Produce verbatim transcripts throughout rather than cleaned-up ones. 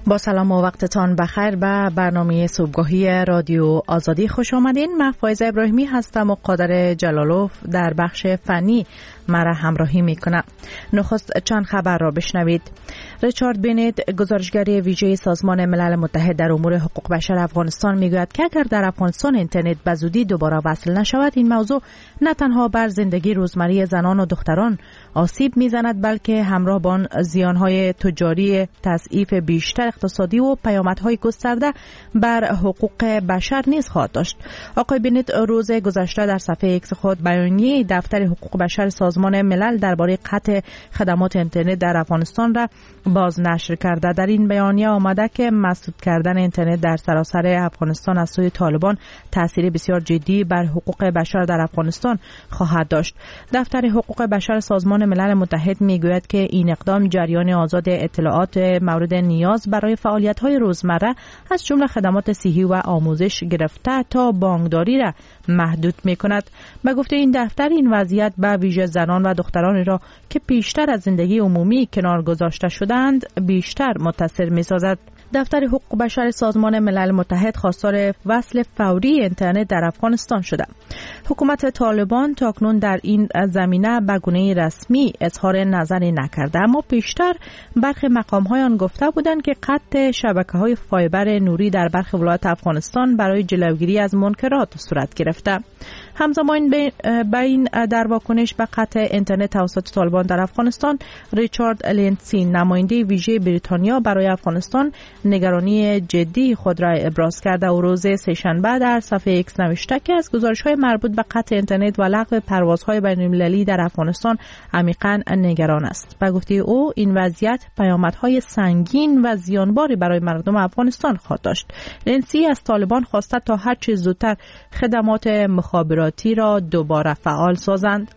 با سلام و وقتتان بخیر به برنامه صبحگاهی رادیو آزادی خوش آمدین. من فایزه ابراهیمی هستم و قادر جلالوف در بخش فنی مرا همراهی میکنه. نخست چند خبر را بشنوید. ریچارد بنت، گزارشگر ویژه سازمان ملل متحد در امور حقوق بشر افغانستان، میگوید که اگر در افغانستان اینترنت به زودی دوباره وصل نشود، این موضوع نه تنها بر زندگی روزمره زنان و دختران آسیب میزند، بلکه همراه با آن زیانهای تجاری، تضعیف بیشتر اقتصادی و پیامدهای گسترده بر حقوق بشر نیز خواهد داشت. آقای بنت روز گذشته در صفحه ایکس خود بیانیه دفتر حقوق بشر سازمان ملل درباره قطع خدمات اینترنت در افغانستان را باز نشر کرده. در این بیانیه آمده که مسدود کردن اینترنت در سراسر افغانستان از سوی طالبان تأثیر بسیار جدی بر حقوق بشر در افغانستان خواهد داشت. دفتر حقوق بشر سازمان ملل متحد میگوید که این اقدام جریان آزاد اطلاعات مورد نیاز برای فعالیت‌های روزمره از جمله خدمات صحی و آموزش گرفته تا بانکداری را محدود می‌کند. به گفته این دفتر، این وضعیت به ویژه زنان و دخترانی را که پیشتر از زندگی عمومی کنار گذاشته شدند بیشتر متاثر می‌سازد. دفتر حقوق بشر سازمان ملل متحد خواستار وصل فوری اینترنت در افغانستان شده. حکومت طالبان تاکنون در این زمینه به گونه رسمی اظهار نظری نکرده، اما پیشتر برخی مقام‌های آن گفته بودند که قطع شبکه‌های فایبر نوری در برخی ولایات افغانستان برای جلوگیری از منکرات صورت گرفته. همزمان به این در واکنش به قطع اینترنت توسط طالبان در افغانستان، ریچارد لینسی، نماینده ویژه بریتانیا برای افغانستان، نگرانی جدی خود را ابراز کرده و روز سه‌شنبه در صفحه ایکس نوشته که از گزارش‌های مربوط به قطع اینترنت و لغو پروازهای بین‌المللی در افغانستان عمیقاً نگران است. به گفته او، این وضعیت پیامدهای سنگین و زیانباری برای مردم افغانستان خواهد داشت. لینسی از طالبان خواسته تا هر چه زودتر خدمات مخابراتی را دوباره فعال سازند.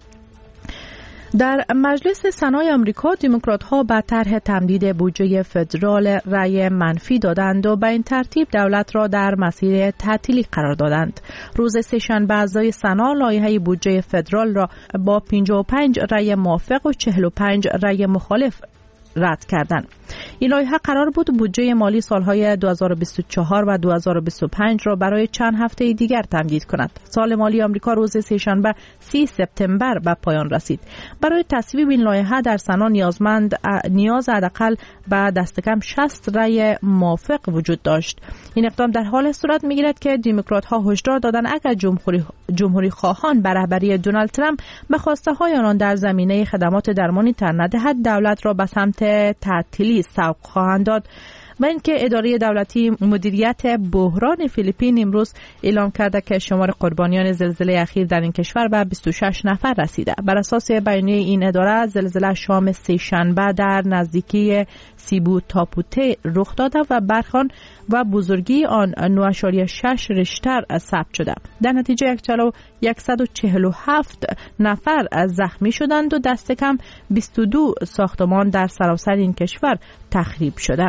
در مجلس سنای آمریکا، دموکرات‌ها به طرح تمدید بودجه فدرال رأی منفی دادند و به این ترتیب دولت را در مسیر تعطیلی قرار دادند. روز سه‌شنبه اعضای سنا لایحه بودجه فدرال را با پنجاه و پنج رأی موافق و چهل و پنج رأی مخالف رد کردند. این لایحه قرار بود بودجه مالی سالهای دو هزار و بیست و چهار و دو هزار و بیست و پنج را برای چند هفته دیگر تمدید کند. سال مالی آمریکا روز سه‌شنبه سی سپتامبر به پایان رسید. برای تصویب این لایحه در سنا نیازمند نیاز حداقل به دست کم شصت رأی موافق وجود داشت. این اقدام در حال صورت می‌گیرد که دموکرات‌ها هشدار دادند اگر جمهوری جمهوری خواهان به رهبری دونالد ترامپ به خواسته‌های آنان در زمینه خدمات درمانی تن ندهد، دولت را به سمت تعطیلی سوق خواهند داد. و اینکه اداره دولتی مدیریت بحران فیلیپین امروز اعلام کرده که شمار قربانیان زلزله اخیر در این کشور به بیست و شش نفر رسیده. بر اساس بیانیه این اداره، زلزله شام سه‌شنبه در نزدیکی سیبو تاپوته رخ داده و برخان و بزرگی آن نه ممیز شش ریشتر ثبت شده. در نتیجه صد و چهل و هفت نفر زخمی شدند و دست کم بیست و دو ساختمان در سراسر این کشور تخریب شده.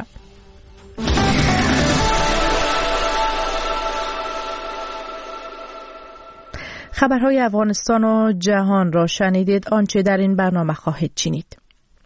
خبرهای افغانستان و جهان را شنیدید. آنچه در این برنامه خواهید شنید.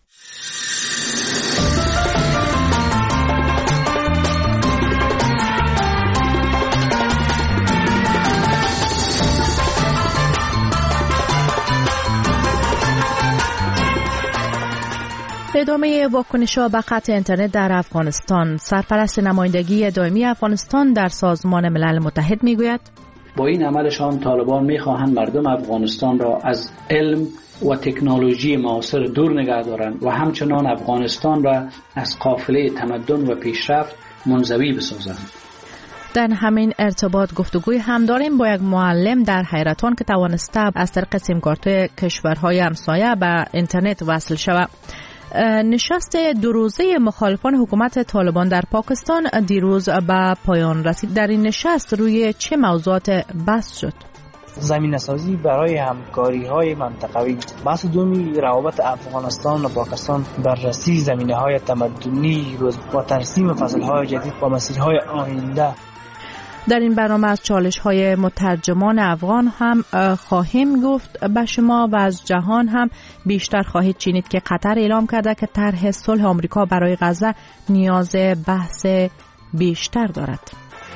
ادامه واکنش‌ها به قطع اینترنت در افغانستان. سرپرست نمایندگی دائمی افغانستان در سازمان ملل متحد میگوید با این عملشان طالبان میخواهند مردم افغانستان را از علم و تکنولوژی معاصر دور نگه دارند و همچنان افغانستان را از قافله تمدن و پیشرفت منزوی بسازند. در همین ارتباط گفتگوی هم داریم با یک معلم در حیرتان که توانسته از طریق سیم کارت کشورهای همسایه به اینترنت وصل شود. نشست دو روزه مخالفان حکومت طالبان در پاکستان دیروز به پایان رسید. در این نشست روی چه موضوعات بحث شد؟ زمینه‌سازی برای همکاری‌های منطقوی. بحث دومی روابط افغانستان و پاکستان، بررسی زمینه‌های تمدنی و ترسیم فصل‌های جدید و مسیرهای آینده. در این برنامه از چالش های مترجمان افغان هم خواهیم گفت به شما و از جهان هم بیشتر خواهید شنید که قطر اعلام کرده که طرح صلح آمریکا برای غزه نیاز بحث بیشتر دارد.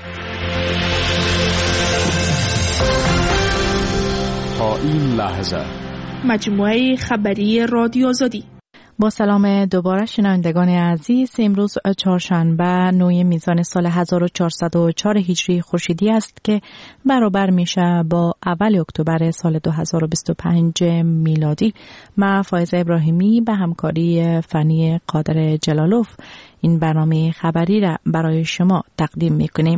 تا این لحظه مجموعه خبری رادیو آزادی. با سلام دوباره شنوندگان عزیز، امروز چهارشنبه نوی میزان سال هزار و چهارصد و چهار هجری خورشیدی است که برابر میشه با اول اکتبر سال دو هزار و بیست و پنج میلادی. من فایزه ابراهیمی به همکاری فنی قادر جلالوف این برنامه خبری را برای شما تقدیم میکنیم.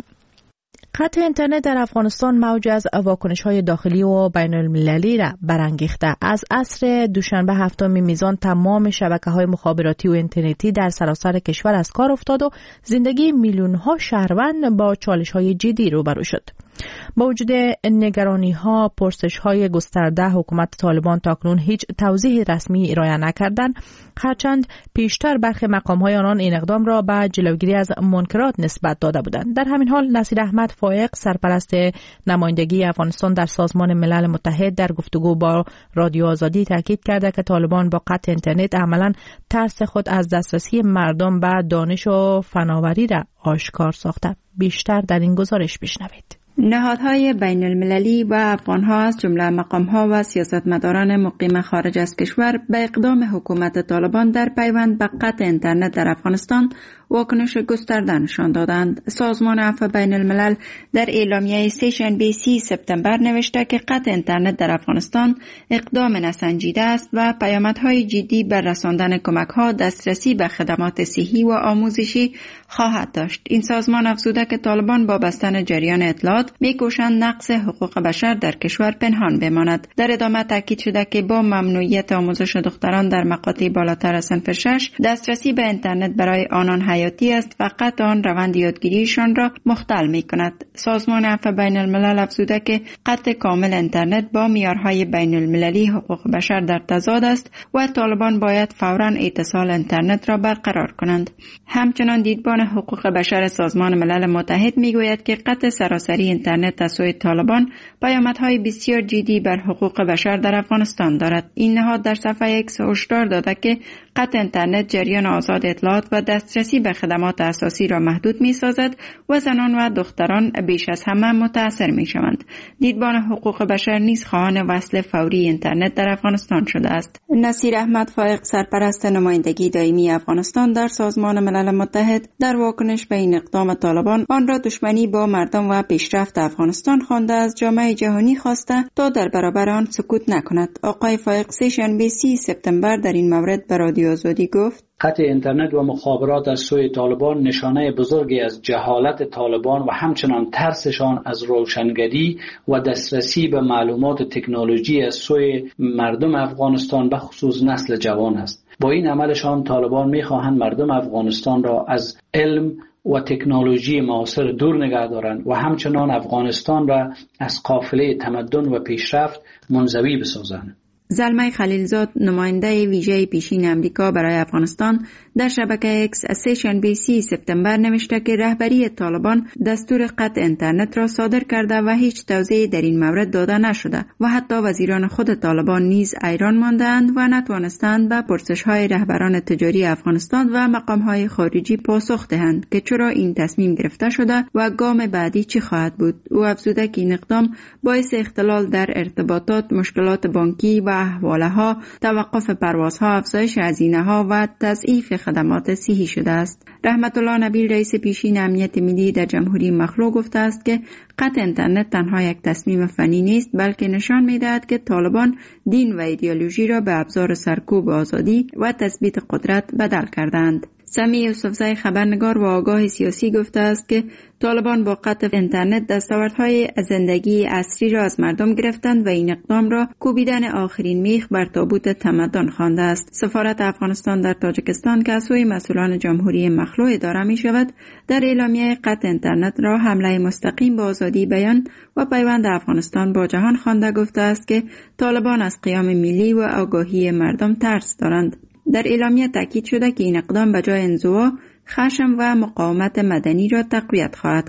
قطع اینترنت در افغانستان موج از واکنش‌های داخلی و بین المللی را برانگیخته. از عصر دوشنبه هفتم میزان تمام شبکه‌های مخابراتی و اینترنتی در سراسر کشور از کار افتاد و زندگی میلیون‌ها شهروند با چالش‌های جدی روبرو شد. با وجود نگرانی‌ها، پرسش‌های گسترده، حکومت طالبان تاکنون هیچ توضیح رسمی ارائه نکردند، هرچند پیشتر برخی مقام‌های آنان این اقدام را به جلوگیری از منکرات نسبت داده بودند. در همین حال نصیر احمد فائق، سرپرست نمایندگی افغانستان در سازمان ملل متحد، در گفتگو با رادیو آزادی تاکید کرده که طالبان با قطع اینترنت عملاً ترس خود از دسترسی مردم به دانش و فناوری را آشکار ساخته. بیشتر در این گزارش بشنوید. نهادهای بین المللی و افغانها از جمله مقامها و سیاستمداران مقیم خارج از کشور به اقدام حکومت طالبان در پیوند به قطع اینترنت در افغانستان واکنش گسترده نشان دادند. سازمان عفو بین الملل در اعلامیه سه بی سی سپتامبر نوشته که قطع اینترنت در افغانستان اقدام نسنجیده است و پیامدهای جدی بر رساندن کمک‌ها، دسترسی به خدمات صحی و آموزشی خواهد داشت. این سازمان افزوده که طالبان با بستن جریان اطلاعات می‌کوشند نقض حقوق بشر در کشور پنهان بماند. در ادامه تاکید شده که با ممنوعیت آموزش دختران در مقاطع بالاتر از صنف شش، دسترسی به اینترنت برای آنان حیاتی است و قطع آن روند یادگیریشان را مختل می‌کند. سازمان عفو بین الملل افزوده که قطع کامل اینترنت با معیارهای بین المللی حقوق بشر در تضاد است و طالبان باید فوراً اتصال اینترنت را برقرار کنند. همچنان دیدبان حقوق بشر سازمان ملل متحد میگوید که قطع سراسری اینترنت از سوی طالبان پیامدهای بسیار جدی بر حقوق بشر در افغانستان دارد. این نهاد در صفحه ایکس هشدار داده که قطع اینترنت جریان آزاد اطلاعات و دسترسی به خدمات اساسی را محدود می سازد و زنان و دختران بیش از همه متاثر می شوند. دیدبان حقوق بشر نیز خواهان وصل فوری اینترنت در افغانستان شده است. نصیر احمد فائق، سرپرست نمایندگی دائمی افغانستان در سازمان ملل متحد، در واکنش به این اقدام طالبان آن را دشمنی با مردم و پیشرفت افغانستان خوانده از جامعه جهانی خواسته تا در برابر آن سکوت نکند. آقای فائق سه بی سی سپتامبر در این مورد به رادیو آزادی گفت: قطع اینترنت و مخابرات از سوی طالبان نشانه بزرگی از جهالت طالبان و همچنان ترسشان از روشنگری و دسترسی به معلومات تکنولوژی از سوی مردم افغانستان به خصوص نسل جوان است. با این عملشان طالبان می‌خواهند مردم افغانستان را از علم و تکنولوژی معاصر دور نگه دارند و همچنان افغانستان را از قافله تمدن و پیشرفت منزوی بسازند. زلمه خلیلزاد، نماینده ویژه پیشین امریکا برای افغانستان، در شبکه اکس سه بی سی سپتامبر نوشته که رهبری طالبان دستور قطع اینترنت را صادر کرده و هیچ توضیحی در این مورد داده نشده و حتی وزیران خود طالبان نیز حیران ماندند و نتوانستند به پرسش‌های رهبران تجاری افغانستان و مقام‌های خارجی پاسخ دهند که چرا این تصمیم گرفته شده و گام بعدی چی خواهد بود. او افزوده که این اقدام باعث اختلال در ارتباطات، مشکلات بانکی و احوالها، توقف پروازها، افزایش هزینه‌ها و تضعیف خدمات صحی شده است. رحمت الله نبیل، رئیس پیشین امنیت ملی در جمهوری مخلوع، گفته است که قطع اینترنت تنها یک تصمیم فنی نیست، بلکه نشان می‌دهد که طالبان دین و ایدئولوژی را به ابزار سرکوب آزادی و تثبیت قدرت بدل کردند. سمی یوسفزای، خبرنگار و آگاه سیاسی، گفته است که طالبان با قطع اینترنت دستاوردهای زندگی عصری را از مردم گرفتند و این اقدام را کوبیدن آخرین میخ بر تابوت تمدن خوانده است. سفارت افغانستان در تاجیکستان که از سوی مسئولان جمهوری مخلوع اداره می شود، در اعلامیه قطع اینترنت را حمله مستقیم به آزادی بیان و پیوند افغانستان با جهان خوانده گفته است که طالبان از قیام ملی و آگاهی مردم ترس دارند. در اعلامیه تاکید شده که این اقدام به جای انزوا، خشم و مقاومت مدنی را تقویت خواهد کرد.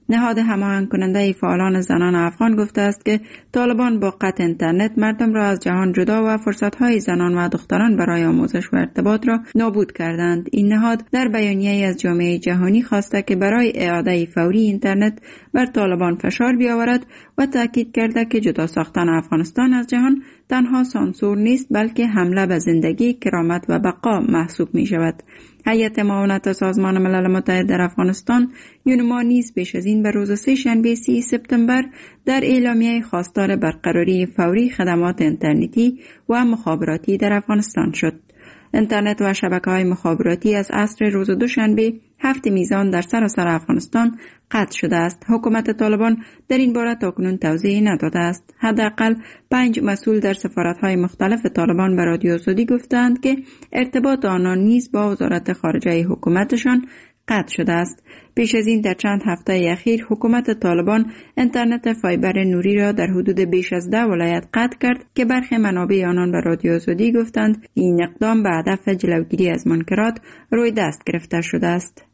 نهاد هماهنگ کننده فعالان زنان افغان گفته است که طالبان با قطع اینترنت مردم را از جهان جدا و فرصت‌های زنان و دختران برای آموزش و ارتباط را نابود کردند. این نهاد در بیانیه‌ای از جامعه جهانی خواسته که برای اعاده فوری اینترنت بر طالبان فشار بیاورد و تاکید کرده که جدا ساختن افغانستان از جهان تنها سانسور نیست بلکه حمله به زندگی، کرامت و بقا محسوب می شود. هیئت معاونت سازمان ملل متحد در افغانستان یونما نیز پیش از این به روز سه شنبه سی سپتامبر در اعلامیه خواستار برقراری فوری خدمات اینترنتی و مخابراتی در افغانستان شد. اینترنت و شبکه‌های مخابراتی از عصر روز دوشنبه هفت میزان در سراسر افغانستان قطع شده است. حکومت طالبان در این باره تاکنون توضیحی نداده است. حداقل پنج مسئول در سفارت‌های مختلف طالبان به رادیو آزادی گفتند که ارتباط آنان نیز با وزارت خارجه حکومتشان قطع شده است. پیش از این در چند هفته اخیر حکومت طالبان اینترنت فایبر نوری را در حدود بیش از ده ولایت قطع کرد که برخی منابع آنان به رادیو آزادی گفتند این اقدام به هدف جلوگیری از منکرات روی دست گرفته شده است.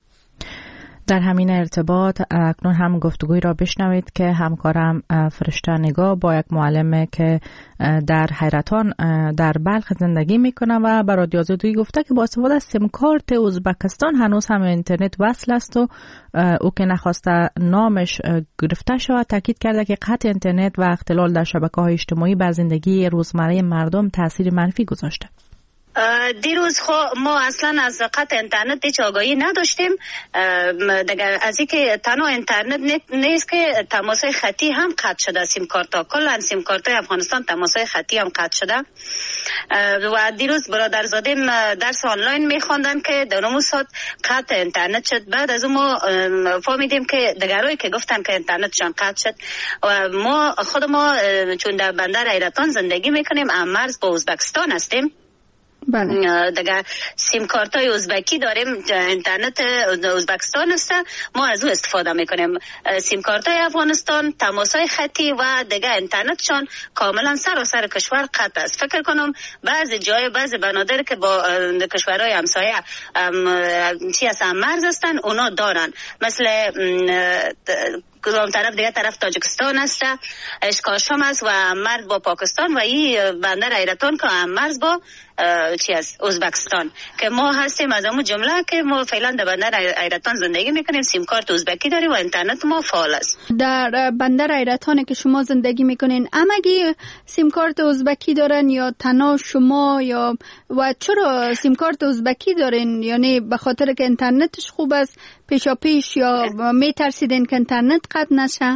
در همین ارتباط اکنون هم گفتگوی را بشنوید که همکارم فرشته نگاه با یک معلمه که در حیرتان در بلخ زندگی میکنه و به رادیو آزادی گفته که با استفاده از سیم کارت ازبکستان هنوز هم اینترنت وصل است و او که نخواسته نامش گرفته شود تاکید کرده که قطع اینترنت و اختلال در شبکه‌های اجتماعی بر زندگی روزمره مردم تاثیر منفی گذاشته. دیروز خو ما اصلا از قطع اینترنت هیچ آگاهی نداشتیم. دیگر از اینکه تنها اینترنت نیست که تماس‌های خطی هم قطع شده. سیم کارت کلا سیم کارت افغانستان تماس‌های خطی هم قطع شده و دیروز برادرزاده درس آنلاین می‌خواندن که در اون ساعت قطع اینترنت شد. بعد از اون ما فهمیدیم که دیگرایی که گفتن که اینترنتشان قطع شد و ما خود ما چون در بندر حیرتان زندگی می‌کنیم مرز با ازبکستان هستیم. بله. دیگه سیم کارت های ازبکی داریم، اینترنت ازبکستان است، ما از او استفاده میکنیم. سیم کارت های افغانستان تماس های خطی و دیگه اینترنتشان کاملا سراسر کشور قطع است. فکر کنم بعضی جای بعضی بنادر که با کشورهای همسایه چی هستن مرز هستن اونا دارن، مثل کدام طرف دیگه طرف تاجیکستان است، اشکاشم است و مرز با پاکستان و این بندر حیرتان که مرز با چی است ازبکستان که ما هستیم از همون جمله که ما فعلا در بندر حیرتان زندگی میکنیم، سیم کارت ازبکی داریم و اینترنت ما فعال است. در بندر حیرتان که شما زندگی میکنین همگی سیم کارت ازبکی دارن یا تنها شما یا و چرا سیم کارت ازبکی دارین؟ یعنی به خاطر که اینترنتش خوب است پیشا پیش یا میترسیدین که اینترنت قطع نشه؟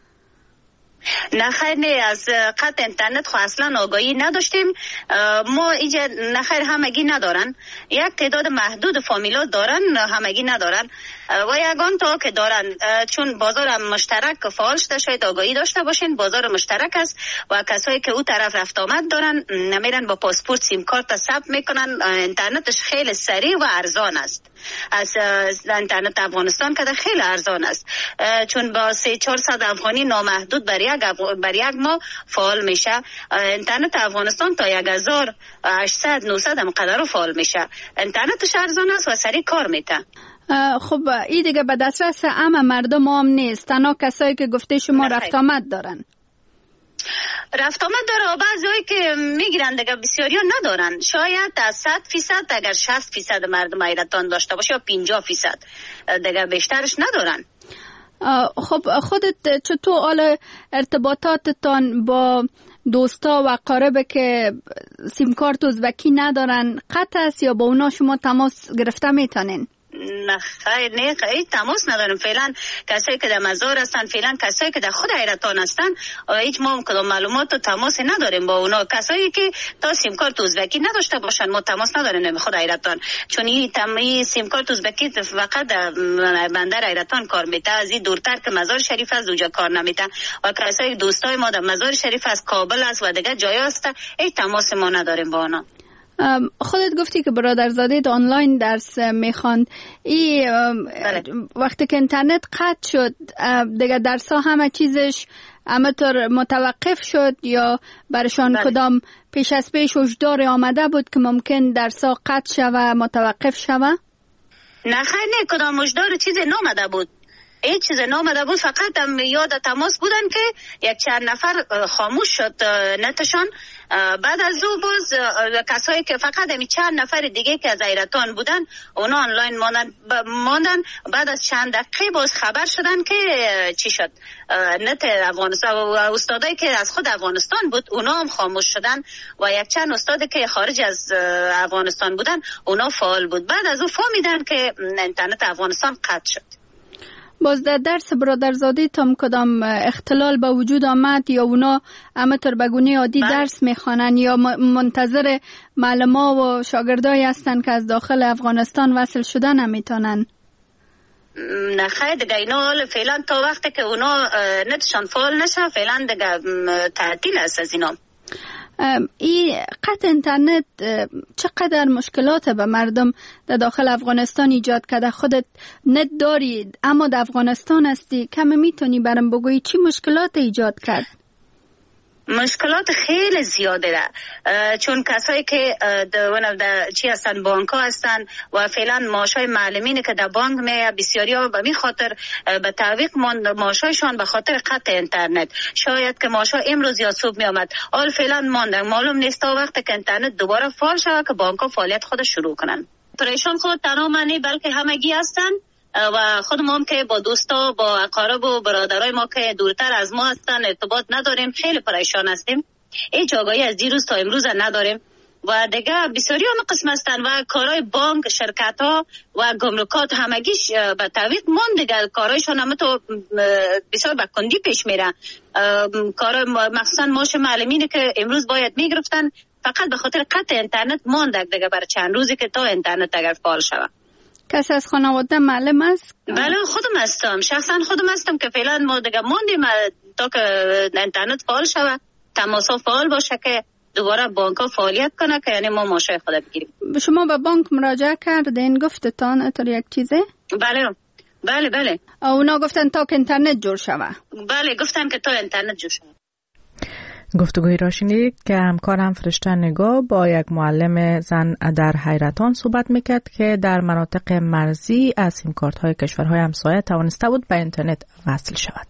نه خیر، نه از قطع اینترنت خو اصلا آگاهی نداشتیم. ما اینجا نه خیر همگی ندارن، یک تعداد محدود فامیلا دارن همگی ندارن و یگان تا که دارن چون بازار مشترک فعال شده شاید آگاهی داشته باشین. بازار مشترک است و کسایی که او طرف رفت آمد دارن نمیرن با پاسپورت سیم کارت ثبت میکنن. اینترنتش خیلی سریع و ارزان است. از اینترنت افغانستان که خیلی ارزان است چون با سه چهارصد افغانی نامحدود بر یک بر یک ماه فعال میشه. اینترنت افغانستان تا یک هزار و هشتصد نهصد هم قدر فعال میشه. اینترنتش ارزان است و سریع کار میته. خب این دیگه به دسترس همه مردم هم نیست، تنها کسایی که گفته شما رفت آمد دارن. رفت آمد داره و بعضی که میگیرن دیگه بسیاری ها ندارن. شاید از صد فیصد اگر شصت فیصد مردم حیرتان داشته باشه یا پنجاه فیصد دیگه بیشترش ندارن. خب خودت چطور حال ارتباطاتتان با دوستا و قاربه که سیم کارت ازبکی ندارن قطع است یا با اونا شما تماس گرفته میتونین؟ نه خیر، نه خیر تماس ندارم. فعلا کسایی که در مزار هستن، فعلا کسایی که در خود حیرتان هستن هیچ ما کدام معلومات و تماس نداریم با اونا. کسایی که تا سیم کارت ازبکی نداشته باشن ما تماس نداریم به خود حیرتان، چون این تمی سیم کارت ازبکی فقط در بندر حیرتان کار میته، از این دورتر که مزار شریف از اونجا کار نمیته و کسایی دوستای ما در مزار شریف از کابل است و دیگه جای است هیچ تماس ما نداریم با اونا. خودت گفتی که برادرزاده آنلاین درس میخواند. ای وقتی که اینترنت قطع شد دیگه درس ها همه چیزش همه طور متوقف شد یا برشان بله. کدام پیش از پیش هشدار آمده بود که ممکن درس ها قطع شوه متوقف شوه؟ نه خیر، نه کدام هشدار چیزی نامده بود. هیچ چیز نامده بود، فقط هم یاد تماس بودن که یک چند نفر خاموش شد نتشان. بعد از او باز کسایی که فقط همی چند نفر دیگه که از حیرتان بودن اونا آنلاین ماندن, ماندن بعد از چند دقیقه باز خبر شدن که چی شد، نت افغانستان و استادایی که از خود افغانستان بود اونا هم خاموش شدن و یک چند استادی که خارج از افغانستان بودن اونا فعال بود. بعد از او فهمیدن که اینترنت افغانستان قطع شد. باز در درس برادرزاده تام کدام اختلال به وجود آمد یا اونا همطور بگونه عادی بله. درس میخوانن یا منتظر معلما و شاگردایی هستن که از داخل افغانستان وصل شدن نمیتونن؟ نه خیلی دیگه اینا حال فعلا تا وقتی که اونا نتشان فعال نشه فعلا دیگه تعطیل است از اینا. این قطع اینترنت چقدر مشکلات به مردم در داخل افغانستان ایجاد کرده؟ خودت نت داری اما در افغانستان هستی، کم میتونی برام بگویی چی مشکلات ایجاد کرد؟ مشکلات خیلی زیاده ده، چون کسایی که در چی هستن بانک ها هستن و فعلا معاشای معلمینه که در بانک می بسیاری ها به می خاطر به تعویق معاشایشان به خاطر قطع اینترنت، شاید که معاشا امروز یا صبح می آمد حال فعلا ماندن، معلوم نیست تا وقت که اینترنت دوباره فعال شود که بانک ها فعالیت خود شروع کنن. پریشان خود تنها منی بلکه همگی هستن و خودم هم که با دوستا با اقارب و برادرای ما که دورتر از ما هستن ارتباط نداریم، خیلی پریشان هستیم. هیچ آگاهی از دیروز تا امروز نداریم و دیگه بسیاری هم قسم هستن و کارهای بانک، شرکت ها و گمرکات همگیش به تعویق ماند دیگه، کارهایشان هم تو بسیار به کندی پیش میره. کار مخصوصا معاش معلمینه که امروز باید میگرفتن فقط به خاطر قطع اینترنت ماند دیگه برای چند روزی که تا اینترنت اگر فعال شود. کسی از خانواده معلم است؟ بله خودم هستم، شخصا خودم هستم که فعلا ما دیگه موندیم تا که اینترنت فعال شود، تماس ها فعال باشه که دوباره بانک ها فعالیت کنه که یعنی ما ماشای خود بگیریم. شما به بانک مراجعه کردین گفتتان اتر یک چیزه؟ بله بله بله. اونا گفتن تا که اینترنت جور شود؟ بله گفتن که تا اینترنت جور شود. گفتگوی را شنید که همکارم فرشته نگاه با یک معلم زن در حیرتان صحبت میکرد که در مناطق مرزی از سیم کارت های کشورهای همسایه توانسته بود به اینترنت وصل شود.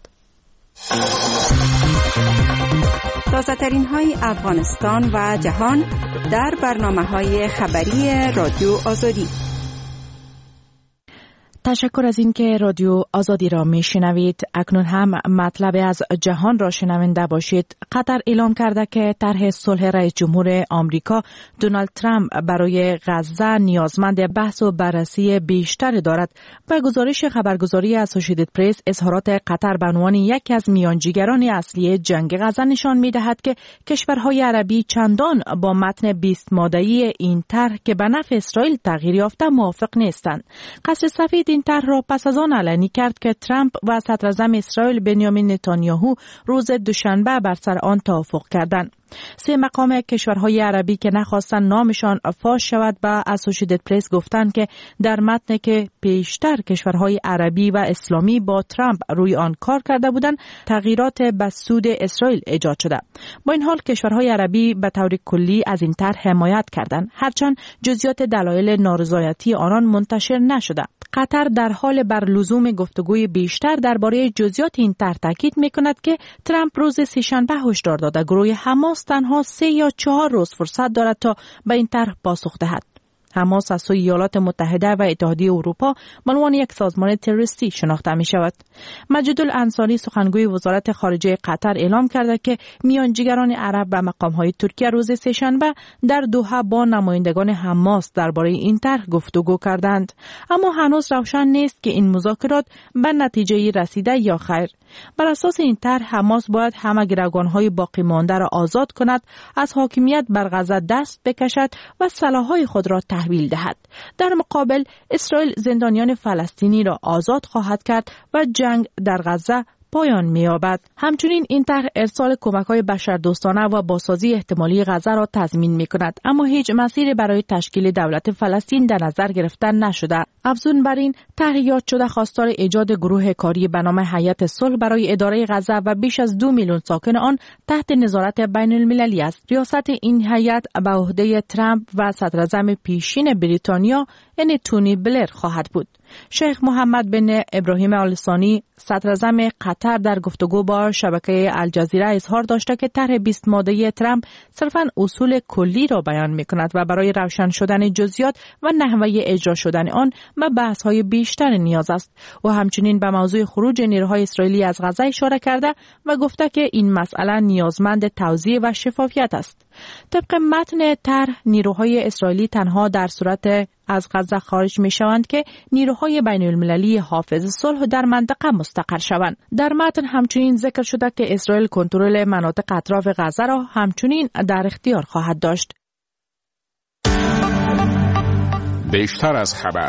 تازه ترین های افغانستان و جهان در برنامه های خبری رادیو آزادی. تشکر از اینکه رادیو آزادی را میشنوید. اکنون هم مطلب از جهان را شنونده باشید. قطر اعلام کرده که طرح صلح رئیس جمهور آمریکا دونالد ترامپ برای غزه نیازمند بحث و بررسی بیشتر دارد. به گزارش خبرگزاری اسوسییتد پرس، اظهارات قطر به عنوان یکی از میانجیگران اصلی جنگ غزه نشان می‌دهد که کشورهای عربی چندان با متن بیست ماده‌ای این طرح که به نفع اسرائیل تغییر یافته موافق نیستند. قصر سفید این طرح را پس از آن اعلام کرد که ترامپ و صدراعظم اسرائیل بنیامین نتانیاهو روز دوشنبه بر سر آن توافق کردند. سه مقام کشورهای عربی که نخواستن نامشان فاش شود به اسوسییتد پرس گفتند که در متن که پیشتر کشورهای عربی و اسلامی با ترامپ روی آن کار کرده بودند تغییرات به سود اسرائیل ایجاد شده. با این حال کشورهای عربی به طور کلی از این طرح حمایت کردند، هرچند جزئیات دلایل نارضایتی آنان منتشر نشده. قطر در حال بر لزوم گفتگوی بیشتر درباره جزئیات این طرح تاکید می‌کند که ترامپ روز سه‌شنبه هشدار داده گروه حماس تنها سه یا چهار روز فرصت دارد تا به این طرح پاسخ دهد. حماس از سوی ایالات متحده و اتحادیه اروپا به عنوان یک سازمان تروریستی شناخته می شود. مجید الانصاری سخنگوی وزارت خارجه قطر اعلام کرده که میانجیگران عرب و مقام‌های ترکیه روز سه‌شنبه در دوحه با نمایندگان حماس درباره این طرح گفتگو کردند، اما هنوز روشن نیست که این مذاکرات به نتیجه رسیده یا خیر. بر اساس این طرح حماس باید همه گروگان‌های باقی مانده را آزاد کند، از حاکمیت بر غزه دست بکشد و سلاح‌های خود را تحویل دهد. در مقابل اسرائیل زندانیان فلسطینی را آزاد خواهد کرد و جنگ در غزه پایان می‌یابد. همچنین این طرح ارسال کمک‌های بشردوستانه و بازسازی احتمالی غزه را تضمین می‌کند، اما هیچ مسیری برای تشکیل دولت فلسطین در نظر گرفته نشده. افزون بر این، طرح یاد شده خواستار ایجاد گروه کاری به نام هیئت صلح برای اداره غزه و بیش از دو میلیون ساکن آن تحت نظارت بین‌المللی است. ریاست این هیئت به عهده ترامپ و صدراعظم پیشین بریتانیا یعنی تونی بلر خواهد بود. شیخ محمد بن ابراهیم آل ثانی صدراعظم قطر در گفتگو با شبکه الجزیره اظهار داشته که طرح بیست ماده‌ای ترامپ صرفاً اصول کلی را بیان می‌کند و برای روشن شدن جزئیات و نحوه اجرا شدن آن به بحث‌های بیشتر نیاز است. و همچنین به موضوع خروج نیروهای اسرائیلی از غزه اشاره کرده و گفته که این مسئله نیازمند توضیح و شفافیت است. طبق متن طرح نیروهای اسرائیلی تنها در صورت از غزه خارج می شوند که نیروهای بین المللی حافظ صلح در منطقه مستقر شوند. در متن همچنین ذکر شده که اسرائیل کنترل مناطق اطراف غزه را همچنین در اختیار خواهد داشت. بیشتر از خبر.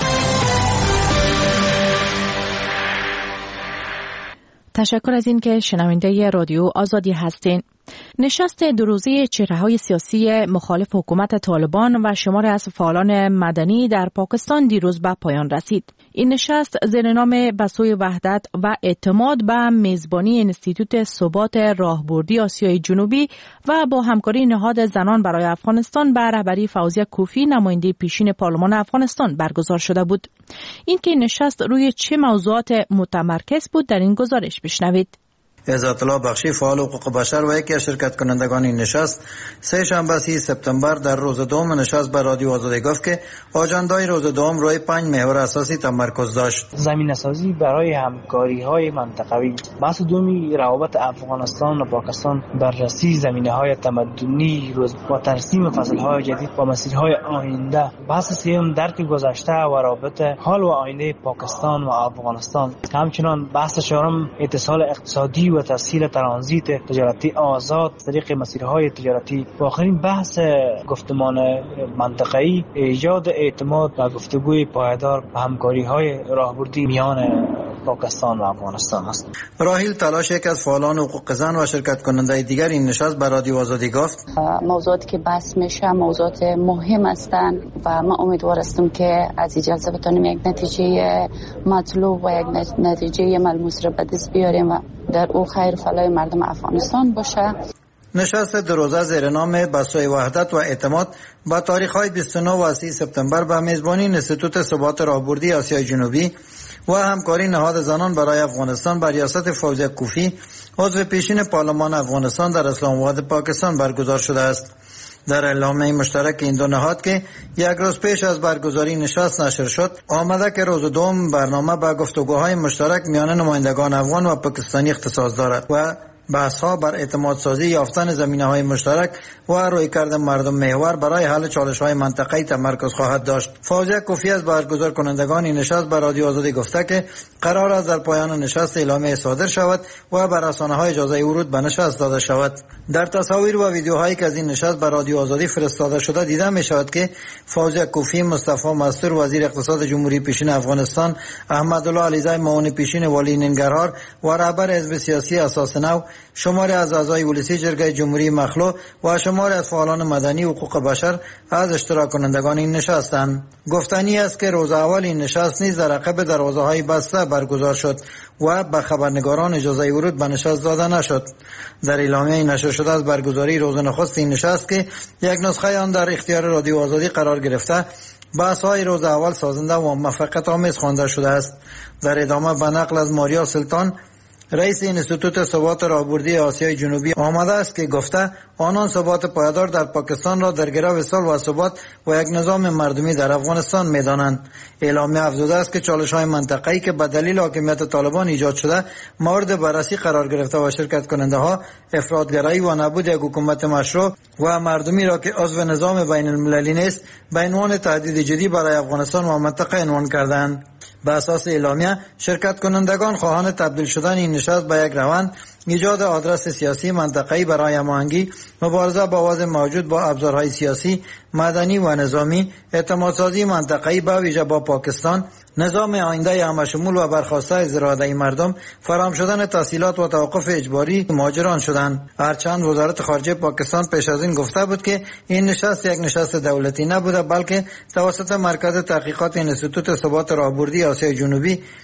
تشکر از این که شنونده رادیو آزادی هستین. نشست دو روزه چهره‌های سیاسی مخالف حکومت طالبان و شمار از فعالان مدنی در پاکستان دیروز به پایان رسید. این نشست زیر نام به سوی وحدت و اعتماد به میزبانی انستیتوت ثبات راهبردی آسیای جنوبی و با همکاری نهاد زنان برای افغانستان به رهبری فوزیه کوفی نماینده پیشین پارلمان افغانستان برگزار شده بود. این که نشست روی چه موضوعات متمرکز بود در این گزارش بشنوید. عزت الله بخشی فعال حقوق بشر و یکی از شرکت کنندگان این نشست سه شنبه سی سپتامبر در روز دوم نشست به رادیو آزادی گفت که آجندای روز دوم روی پنج محور اساسی تمرکز داشت. زمینه‌سازی برای همکاری‌های منطقوی، بحث دومی روابط افغانستان و پاکستان، بررسی زمینه‌های تمدنی روز و ترسیم فصل‌های جدید و مسیرهای آینده، بحث سوم درک گذشته و رابط حال و آینده پاکستان و افغانستان، همچنین بحث چهارم اتصال اقتصادی و تسهیل ترانزیت تجارتی آزاد طریق مسیرهای تجارتی و آخرین بحث گفتمان منطقه‌ای ایجاد اعتماد و گفتگوی پایدار و همکاری‌های راهبردی میان پاکستان و افغانستان است. راهیل تلاش یک از فعالان حقوق زن و شرکت کننده دیگر این نشست به رادیو آزادی گفت موضوعاتی که بحث میشه موضوعات مهم هستند و ما امیدوار هستم که از اجازه بتونیم یک نتیجه مطلوب و یک نتیجه ملموس را به دست بیاریم و در او خیر فلاح مردم افغانستان باشه. نشست دو روزه زیر نام بسوی وحدت و اعتماد با تاریخ‌های بیست و نه و سی سپتامبر به میزبانی انستیتوت ثبات راهبردی آسیای جنوبی و همکاری نهاد زنان برای افغانستان بر ریاست فوزیه کوفی عضو پیشین پارلمان افغانستان در اسلام آباد پاکستان برگزار شده است. در اعلامیه مشترک این دو نهاد که یک روز پیش از برگزاری نشست نشر شد آمده که روز دوم برنامه با گفتگوهای مشترک میان نمایندگان افغان و پاکستانی اختصاص دارد و بحث‌ها بر اعتماد سازی یافتن زمینه‌های مشترک و رویکرد مردم محور برای حل چالش‌های منطقه‌ای تمرکز خواهد داشت. فوزیه کوفی از برگزار کنندگان این نشست به رادیو آزادی گفته که قرار است در پایان نشست اعلامیه صادر شود و بر رسانه‌های اجازه ورود به نشست داده شود. در تصاویر و ویدیوهایی که از این نشست به رادیو آزادی فرستاده شده دیده می‌شود که فوزیه کوفی، مصطفی مستور وزیر اقتصاد جمهوری پیشین افغانستان، احمدالله علیزی معاون پیشین والی ننگرهار و رهبر حزب سیاسی اساس نو، شماری از اعضای ولسی جرگه جمهوری مخلو و شماری از فعالان مدنی حقوق بشر از اشتراک کنندگان این نشستند. گفتنی است که روز اول این نشست نیز در عقب دروازه‌های بسته برگزار شد و به خبرنگاران اجازه ورود به نشست داده نشد. در اعلامیه نشر شده از برگزاری روز نخست این نشست که یک نسخه آن در اختیار رادیو آزادی قرار گرفته بحث‌های روز اول سازنده و موفقیت آمیز خوانده شده است. در ادامه به نقل از ماریا سلطان رئیس انستیتوت ثبات راهبردی آسیای جنوبی آمده است که گفته آنان ثبات پایدار در پاکستان را در گرو وصال و ثبات و یک نظام مردمی در افغانستان می‌دانند. اعلامیه افزوده است که چالش‌های منطقه‌ای که به دلیل حاکمیت طالبان ایجاد شده مورد بررسی قرار گرفته و شرکت کننده‌ها افراط‌گرایی و نبود یک حکومت مشروع و مردمی را که عضو نظام بین المللی نیست به عنوان تهدید جدی برای افغانستان و منطقه عنوان کردند. به اساس اعلامیه شرکت کنندگان خواهان تبدیل شدن این نشست به یک روند ایجاد آدرس سیاسی منطقه‌ای برای هماهنگی، مبارزه با وضع موجود با ابزارهای سیاسی، مدنی و نظامی، اعتمادسازی منطقه‌ای به ویژه با پاکستان، نظام آینده همشمول و برخواسته از اراده مردم، فراهم شدن تسهیلات و توقف اجباری مهاجران شدند. هرچند وزارت خارجه پاکستان پیش از این گفته بود که این نشست یک نشست دولتی نبوده بلکه توسط مرکز تحقیقات انستیتوت ثبات راهبردی آسیای جنوبی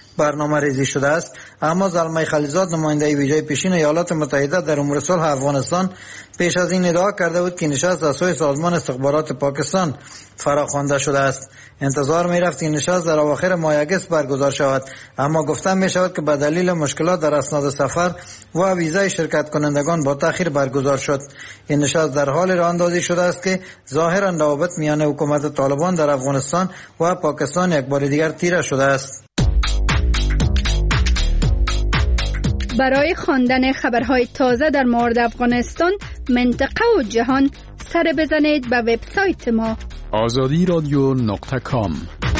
برنامه ریزی شده است، اما زلمه خلیزاد نماینده ویژه پیشین ایالات متحده در امور صلح افغانستان پیش از این ادعا کرده بود که نشست از سوی سازمان استخبارات پاکستان فراخوانده شده است. انتظار می رفت این نشست در اواخر ماه اگست برگزار شود، اما گفته می شود که به دلیل مشکلات در اسناد سفر و ویزای شرکت کنندگان با تأخیر برگزار شد. این نشست در حال راه اندازی شده است که ظاهرا روابط میان حکومت طالبان در افغانستان و پاکستان یک بار دیگر تیره شده است. برای خواندن خبرهای تازه در مورد افغانستان، منطقه و جهان، سر بزنید به وبسایت ما آزادی رادیو نقطه کام.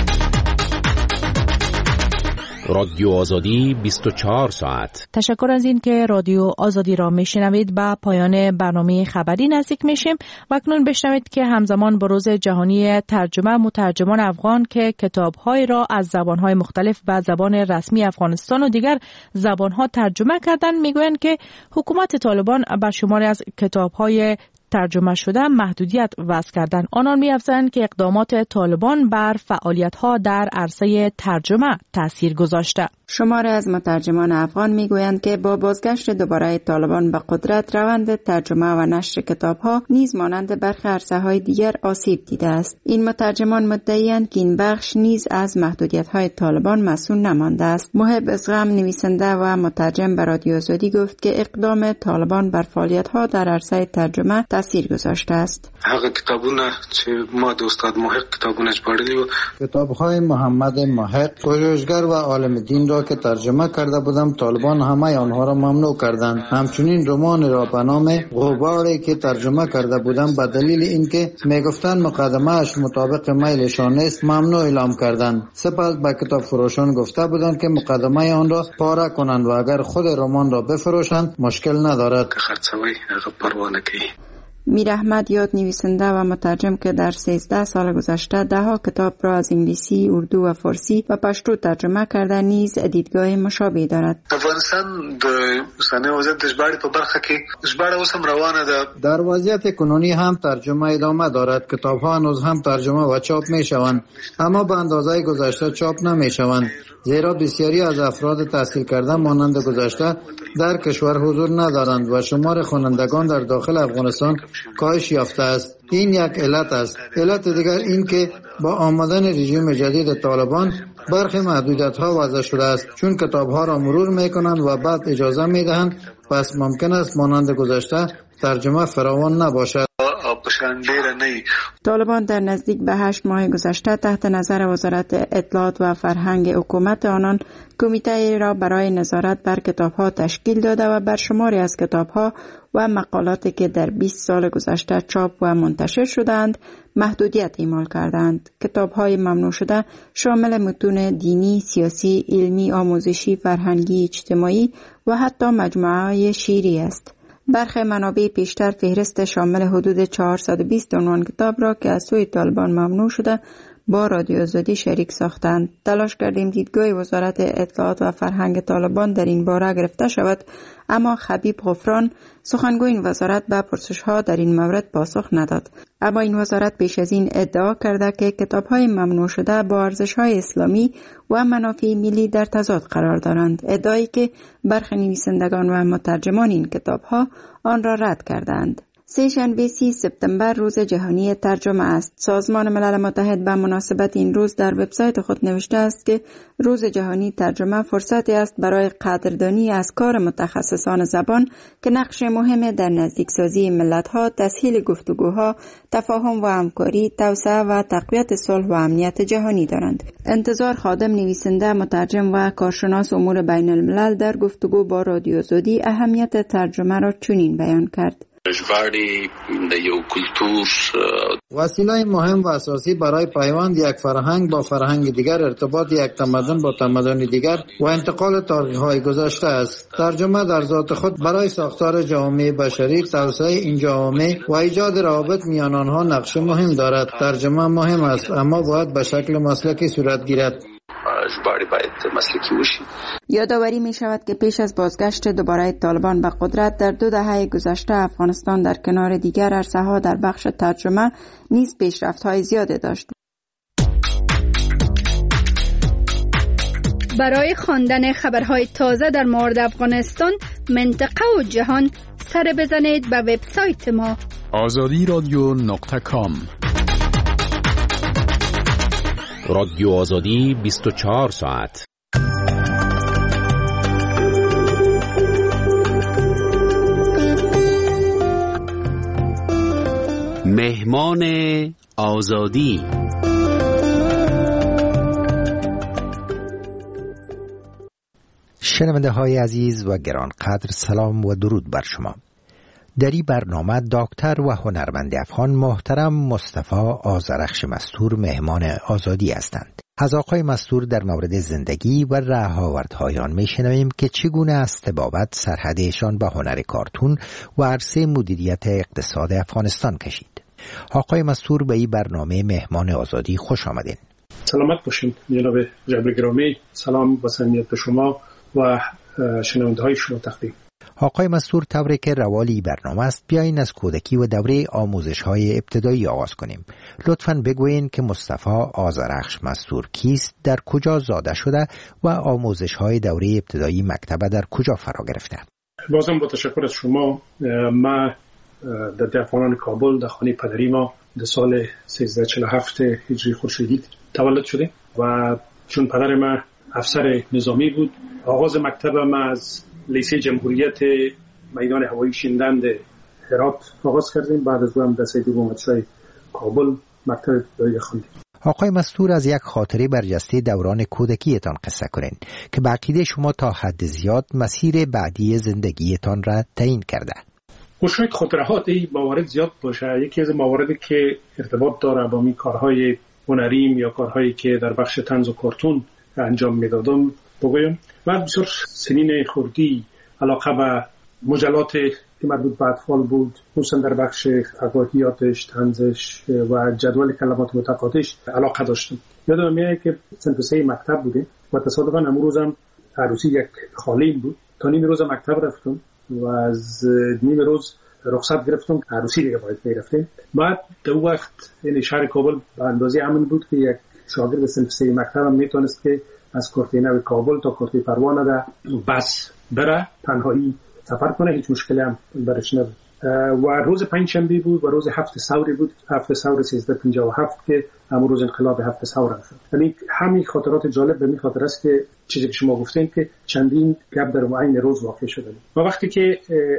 رادیو آزادی بیست و چهار ساعت. تشکر از این که رادیو آزادی را میشنوید. به پایان برنامه خبری نزدیک میشیم و اکنون بشنوید که همزمان با روز جهانی ترجمه، مترجمان افغان که کتاب‌های را از زبان‌های مختلف به زبان رسمی افغانستان و دیگر زبان‌ها ترجمه کردند، میگویند که حکومت طالبان بر شماری از کتاب‌های ترجمه شده محدودیت وضع کردن. آنان می‌افزایند که اقدامات طالبان بر فعالیت‌ها در عرصه ترجمه تأثیر گذاشته. شماری از مترجمان افغان میگویند که با بازگشت دوباره طالبان به قدرت، روند ترجمه و نشر کتاب‌ها نیز مانند برخی عرصه‌های دیگر آسیب دیده است. این مترجمان مدعی‌اند که این بخش نیز از محدودیت‌های طالبان مسئول نمانده است. محب ازغم، نویسنده و مترجم به رادیو آزادی گفت که اقدام طالبان بر فعالیت‌ها در عرصه ترجمه تأثیر گذاشته است. هغه کتابونه چې ما د استاد محق کتابونه ژباړلي وو، کتاب‌های محمد محق، پژوهشگر و عالم دین را که ترجمه کرده بودم، طالبان همه آنها را ممنوع کردند. همچنین رمان را به نام غباری که ترجمه کرده بودم به دلیل اینکه میگفتند مقدمه اش مطابق میلشان نیست، ممنوع اعلام کردند. سپس به کتاب فروشان گفته بودند که مقدمه آن را پاره کنند و اگر خود رمان را بفروشند مشکل ندارد. خرڅوي هغه پروا نه کوي. میر احمد یاد، نویسنده و مترجم که در سیزده سال گذشته ده ها کتاب را از انگلیسی، اردو و فارسی و پشتو ترجمه کرده، نیز دیدگاه مشابه دارد. افغانستان د اوسنی وضعیت د ژباړې په برخه کې ژباړه اوس هم روانه ده. در وضعیت کنونی هم ترجمه ادامه دارد. کتاب‌ها هنوز هم ترجمه و چاپ می‌شوند، اما به اندازه گذشته چاپ نمی‌شوند، زیرا بسیاری از افراد تحصیل کرده مانند گذشته در کشور حضور ندارند و شمار خوانندگان در داخل افغانستان کاهش یافته است. این یک علت است. علت دیگر این که با آمدن رژیم جدید طالبان برخی محدودیت‌ها وضع شده است، چون کتاب‌ها را مرور می‌کنند و بعد اجازه می‌دهند، پس ممکن است مانند گذشته ترجمه فراوان نباشد. طالبان در نزدیک به هشت ماه گذشته تحت نظر وزارت اطلاعات و فرهنگ حکومت آنان کمیته را برای نظارت بر کتاب‌ها تشکیل داده و بر شماری از کتاب‌ها و مقالاتی که در بیست سال گذشته چاپ و منتشر شدند محدودیت اعمال کردند. کتاب‌های ممنوع شده شامل متون دینی، سیاسی، علمی، آموزشی، فرهنگی، اجتماعی و حتی مجموعه‌های شعری است. برخی منابع پیشتر فهرست شامل حدود چهارصد و بیست عنوان کتاب را که از سوی طالبان ممنوع شده با رادیو آزادی شریک ساختند. تلاش کردیم دیدگاه وزارت اطلاعات و فرهنگ طالبان در این باره گرفته شود، اما خبیب غفران، سخنگوی این وزارت، به پرسش‌ها در این مورد پاسخ نداد. اما این وزارت پیش از این ادعا کرده که کتاب‌های ممنوع شده با ارزش‌های اسلامی و منافع ملی در تضاد قرار دارند، ادعایی که برخی نویسندگان و مترجمان این کتاب‌ها آن را رد کردند. سه‌شنبه سی سپتامبر روز جهانی ترجمه است. سازمان ملل متحد به مناسبت این روز در وبسایت خود نوشته است که روز جهانی ترجمه فرصتی است برای قدردانی از کار متخصصان زبان که نقش مهم در نزدیکسازی ملت‌ها، تسهیل گفتگوها، تفاهم و همکاری، توسعه و تقویت صلح و امنیت جهانی دارند. انتظار خادم، نویسنده، مترجم و کارشناس امور بین الملل در گفتگو با رادیو آزادی اهمیت ترجمه را چنین بیان کرد: وسیله مهم و اساسی برای پیوند یک فرهنگ با فرهنگ دیگر، ارتباط یک تمدن با تمدن دیگر و انتقال تاریخ‌های گذشته است. ترجمه در ذات خود برای ساختار جامعه بشری، توسعه این جامعه و ایجاد روابط میان آنها نقش مهم دارد. ترجمه مهم است، اما باید به شکل مسلکی صورت گیرد. یادآوری می شود که پیش از بازگشت دوباره طالبان به قدرت در دو دهه گذشته افغانستان در کنار دیگر عرصه‌ها در بخش ترجمه نیز پیشرفت‌های زیاده داشت. برای خواندن خبرهای تازه در مورد افغانستان، منطقه و جهان سر بزنید به وبسایت ما آزادی رادیو نقطه کام. رادیو آزادی بیست و چهار ساعت. مهمان آزادی. شنونده های عزیز و گرانقدر، سلام و درود بر شما. در این برنامه دکتر و هنرمند افغان محترم مصطفی آذرخش مستور مهمان آزادی هستند. از آقای مستور در مورد زندگی و رهاوردهای آن میشنویم که چگونه از طبابت سرحدشان به هنر کارتون و عرصه مدیریت اقتصاد افغانستان کشید. آقای مستور به این برنامه مهمان آزادی خوش آمدین. سلامت باشین جناب جبر گرامی. سلام و صمیمیت به شما و شنونده های شما تقدیم. آقای مستور، طوری که روالی برنامه است، بیاین از کودکی و دوره آموزش های ابتدایی آغاز کنیم. لطفاً بگوین که مصطفی آذرخش مستور کیست، در کجا زاده شده و آموزش های دوره ابتدایی مکتب در کجا فرا گرفته؟ بازم با تشکر از شما. ما در دهقانان کابل در خانه پدری ما در سال سیزده چهل و هفت هجری خورشیدی تولد شده و چون پدر ما افسر نظامی بود، آغاز مکتب ما از لیسه جمهوریت میدان هوایی شیندند هرات آغاز کردیم. بعد از اون هم در سید دومتشای کابل مکتب ابتدایی خواندیم. آقای مستور، از یک خاطره برجسته دوران کودکیتان قصه کنین که به عقیده شما تا حد زیاد مسیر بعدی زندگیتان را تعیین کرده. و شاید خاطرات این موارد زیاد باشه. یکی از مواردی که ارتباط داره با می کارهای هنریم یا کارهایی که در بخش طنز و کارتون انجام میدادم بگویم. من بسیار سنین خردی علاقه به مجلات که مربوط به اطفال بود، خصوصا در بخش فکاهیاتش، طنزش و جدول کلمات متقاطعش علاقه داشتم. یادم میاد که صنف سه مکتب بودیم و تصادفاً امروز روزم عروسی یک خالیم بود. تا نیم روز مکتب رفتم و از نیم روز رخصت گرفتم، عروسی دیگه باید میرفتیم. بعد در وقت این شهر کابل به اندازه امن بود که یک شاگرد صنف سه مکتب هم میتونست که از کورتینه کابل تا کورتی پروانه ده بس بره، تنهایی سفر کنه، هیچ مشکلی هم برش نبود. و روز پنجشنبه بود و روز هفت ثوری بود، هفت ثور سیزده پنجاه و هفت که همون روز انقلاب هفت ثور هم شد. یعنی همین خاطرات جالب به می خاطر است که چیزی که شما گفتین که چندین گپ در عین روز واقع شده. و وقتی که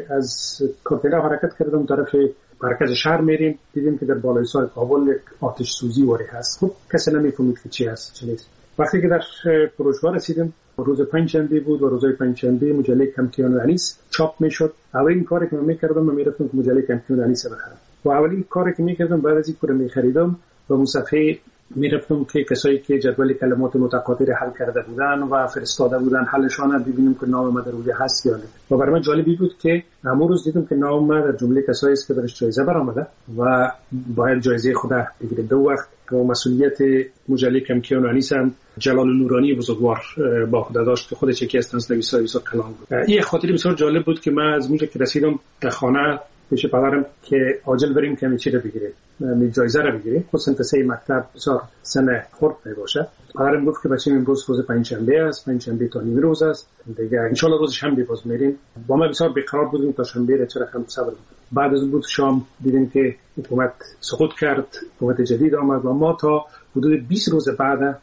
از کورتینه حرکت کردم طرف مرکز شهر میریم، دیدیم که در بالای سر کابل آتش سوزی واری هست. خب کسی نمیفهمید که چی هست چی نیست. وقتی که در فروشگاه رسیدم، روز پنجشنبه بود و روزهای پنجشنبه مجله کمکیان و انیس چاپ میشد. اولین کاری که من میکردم من میرفتم که مجله کمکیان و انیس بخرم و اولین کاری که میکردم بعد از اینکه رو میخریدم و اون صفحه میرفتم که کسایی که جدول کلمات متقاطع حل کرده بودن و فرستاده بودن حلشان رو ببینیم که نام ما در روی هست یا نه. و برای من جالبی بود که امروز دیدم که نام ما در جمله کسایی است که برش جایزه برآمده و باید جایزه خود بگیره. دو وقت که مسئولیت مجله کمکیان و انیس هم جلال نورانی بزرگوار با خود داشت که خودش یکی از نویسای بسیار کلان بود. این خاطره بسیار جالب بود که من از اونجا که رسیدم در خانه پیش پدرم که عاجل بریم که چی رو بگیریم، می جایزه رو بگیریم. خود سنت سه مکتب بسیار سن خرد میباشه. پدرم گفت که بچه‌م امروز روز پنجشنبه است، پنجشنبه تا نیم روز است دیگه، ان شاء الله روز شنبه باز میریم. با ما بسیار بیقرار بودیم تا شنبه را چرا هم صبر. بعد از بود شام دیدیم که حکومت سقوط کرد، حکومت جدید آمد و ما تا حدود بیست روز بعد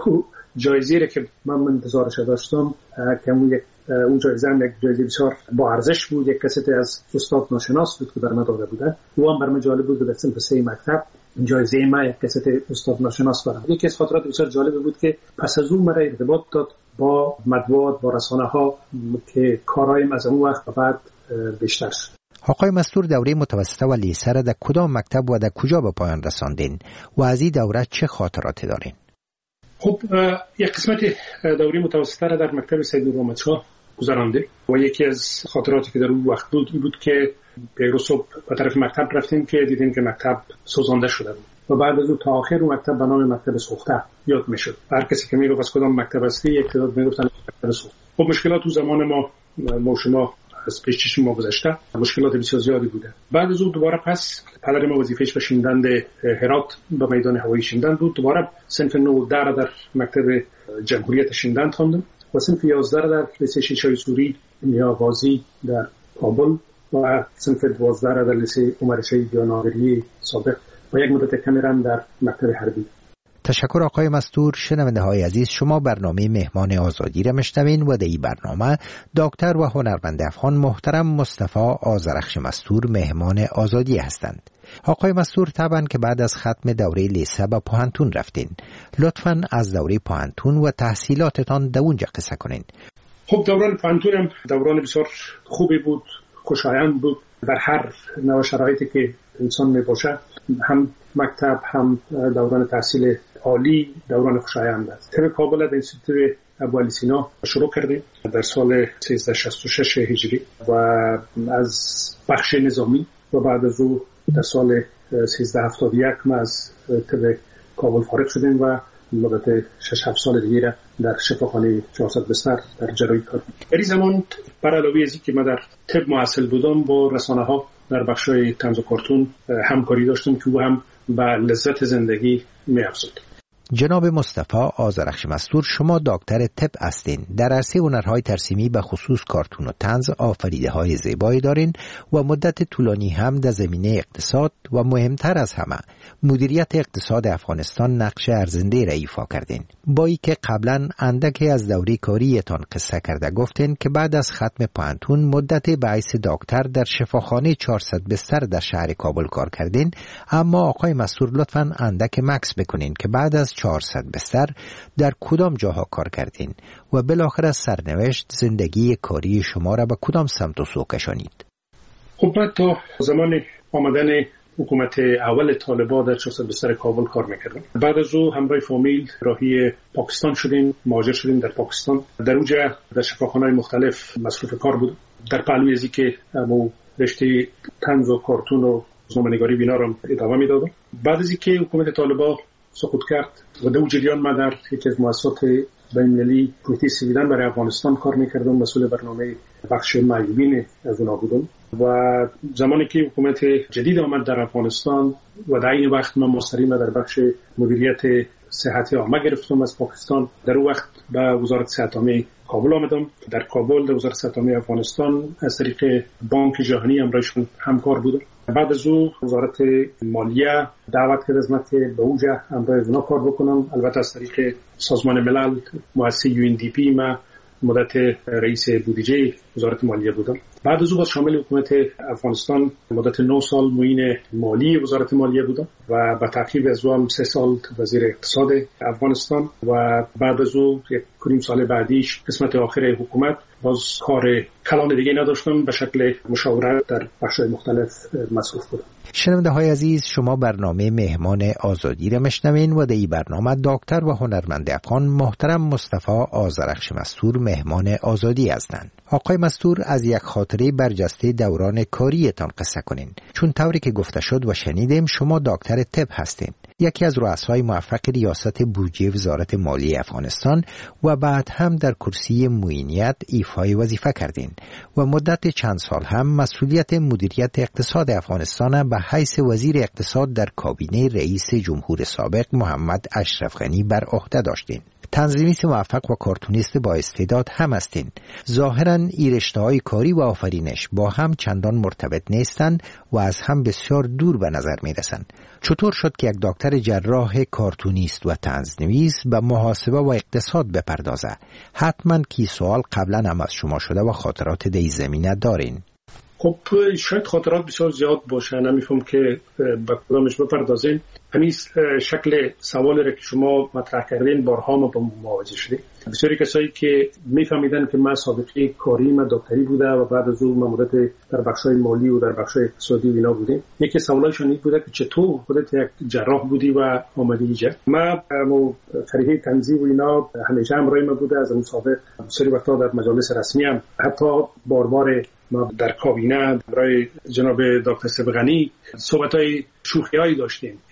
جایزه را که من انتظارش داشتم که یک اون جایزه هم یک جایزه بسیار با ارزش بود، یک کسی از استاد ناشناس بود که بر من داده بوده. او هم بر من جالب بود. در صنف سه مکتب جایزه ما یک کسی استاد ناشناس برام. یکی از خاطرات بسیار جالب بود که پس از اون مرا ارتباط داد با مطبوعات، با رسانه ها که کارایم از اون وقت بعد بیشتر شد. آقای مستور، دوره متوسطه و لیسه را در کدام مکتب و در کجا به پایان رساندین و از این دوره چه خاطراتی دارین؟ خب یک قسمت دوره متوسطه را در مکتب سید نورمحمدشاه گذراندیم و یکی از خاطراتی که در اون وقت بود این بود که پیرو صبح به طرف مکتب رفتیم که دیدیم که مکتب سوزانده شده بود و بعد از اون تا آخر اون مکتب به نام مکتب سوخته یاد میشد. هر کسی که میگفت از کدام مکتب هستی یک تعداد میگفتن مکتب سوخته. خب مشکلات تو زمان ما ما شما از پیش چشم ما گذشته، مشکلات بسیار زیادی بوده. بعد از اون دوباره پس پدر ما وظیفه‌اش به شیندند هرات به میدان هوایی شیندند بود. دوباره صنف نو در در مکتب جمهوریت شیندند خواندم و صنف یازده در لیسه شیشای سوری یا غازی در کابل و صنف دوازده در لیسه عمر شهید یا ناظری سابق و یک مدت کمی هم در مکتب حربی. تشکر آقای مستور. شنونده های عزیز، شما برنامه مهمان آزادی را میشنوین و در این برنامه دکتر و هنرمند افغان محترم مصطفی آذرخش مستور مهمان آزادی هستند. آقای مستور، طبعا که بعد از ختم دوره لیسه به پوهنتون رفتین، لطفاً از دوره پوهنتون و تحصیلاتتان در اونجا قصه کنین. خب دوران پوهنتونم دوران بسیار خوبی بود، خوشایند بود. در هر نوع شرایطی که انسان می باشه، هم مکتب هم دوران تحصیل عالی دوران خوشایند است. تم کابل در انستیتوت ابوعلی سینا شروع کردیم در سال سیزده شصت و شش هجری و از بخش نظامی و بعد از او در سال سیزده هفتاد و یک ما از طب کابل فارغ شدیم و مدت شش هفت سال دیگه در شفاخانه چهارصد بستر در جراحی کار کردم. در این زمان بر علاوه از اینکه من در طب محصل بودم، با رسانه ها در بخش‌های طنز و کارتون همکاری داشتم که او هم به لذت زندگی می‌افزود. جناب مصطفی آذرخش مستور، شما دکتر طب هستین. در عرصه هنرهای ترسیمی به خصوص کارتون و طنز آفریده‌های زیبایی دارین و مدت طولانی هم در زمینه اقتصاد و مهمتر از همه مدیریت اقتصاد افغانستان نقش ارزنده را ایفا کردین. با اینکه قبلا اندکی از دوره کاریتان قصه کرده گفتین که بعد از ختم پوهنتون مدت به حیث دکتر در شفاخانه چهارصد بستر در شهر کابل کار کردین، اما آقای مستور لطفاً اندک مکس بکنین که بعد از چهارصد بستر در کدام جاها کار کردین و بالاخره سرنوشت زندگی کاری شما را به کدام سمت و سو کشانید؟ خب بعد تا زمان آمدن حکومت اول طالبان در چهارصد بستر کابل کار میکردم. بعد از او همراه فامیل راهی پاکستان شدیم، مهاجر شدیم در پاکستان. در اونجا در شفاخانه‌های مختلف مصروف کار بودم. در پهلوی ازی که همون رشته طنز و کارتون و روزنامه‌نگاری بینا را ادامه میدادم. بعد از اینکه حکومت طالبان سقوط کرد و در جریان من در یکی از مؤسسات بین‌المللی کمیته سیویلان برای افغانستان کار میکردم، مسئول برنامه بخش معیوبین از اونها بودم و زمانی که حکومت جدید آمد در افغانستان و در این وقت من مستقیما در بخش مدیریت صحت عامه گرفتم از پاکستان. در اون وقت به وزارت صحت عامه کابل آمدم. در کابل در وزارت صحت عامه افغانستان از طریق بانک جهانی همراهشون همکار بودم. بعد از او وزارت مالیه دعوت کرد از من که به اونجا همراه اونا کار بکنم. البته از طریق سازمان ملل مؤسسه یو ان دی پی ما مدت رئیس بودجه وزارت مالیه بودم. بعد از او باز شامل حکومت افغانستان مدت نه سال معین مالی وزارت مالیه بودم و به تعقیب از او هم سه سال وزیر اقتصاد افغانستان و بعد از او یک کنیم سال بعدیش قسمت آخر حکومت باز کار کلان دیگه نداشتم، به شکل مشاورت در بخش‌های مختلف مصروف بودم. شنونده های عزیز، شما برنامه مهمان آزادی را میشنوین و در این برنامه دکتر و هنرمند افغان محترم مصطفی آذرخش مستور مهمان آزادی هستند. آقای مستور، از یک خاطره برجسته دوران کاریتان قصه کنین، چون طوری که گفته شد و شنیدیم شما دکتر طب هستین، یکی از رؤسای موفق ریاست بودجه وزارت مالیه افغانستان و بعد هم در کرسی معینیت ایفای وظیفه کردین و مدت چند سال هم مسئولیت مدیریت اقتصاد افغانستان به حیث وزیر اقتصاد در کابینه رئیس جمهور سابق محمد اشرف غنی بر عهده داشتین. تنظیمیست موفق و کارتونیست با استعداد هم هستین. ظاهراً این رشته‌های کاری و آفرینش با هم چندان مرتبط نیستند و از هم بسیار دور به نظر می‌رسند. چطور شد که یک دکتر جراح کارتونیست و طنزنویس به محاسبه و اقتصاد بپردازه؟ حتماً کی سوال قبلا هم از شما شده و خاطرات در این زمینه دارین. خب شاید خاطرات بسیار زیاد باشه، نمیفهم که به کدامش بپردازین. همین شکل سوالی را که شما مطرح کردین بارها ما با مواجه شدیم. بسیاری کسایی که میفهمیدن که من سابقه کاری من دکتری بوده و بعد از اون من مدت در بخش‌های مالی و در بخش‌های اقتصادی اینا بودیم، یکی سوالایشون این بوده که چطور خودت یک جراح بودی و آمدی اینجا. من مو طریق تنظیم و اینا همیشه همراه من بوده از اون سابق. بسیاری وقتا در مجالس رسمی هم حتی بار بار ما در کابینه برای جناب دکتر سبغانی صحبت‌های شوخی‌هایی داشتیم که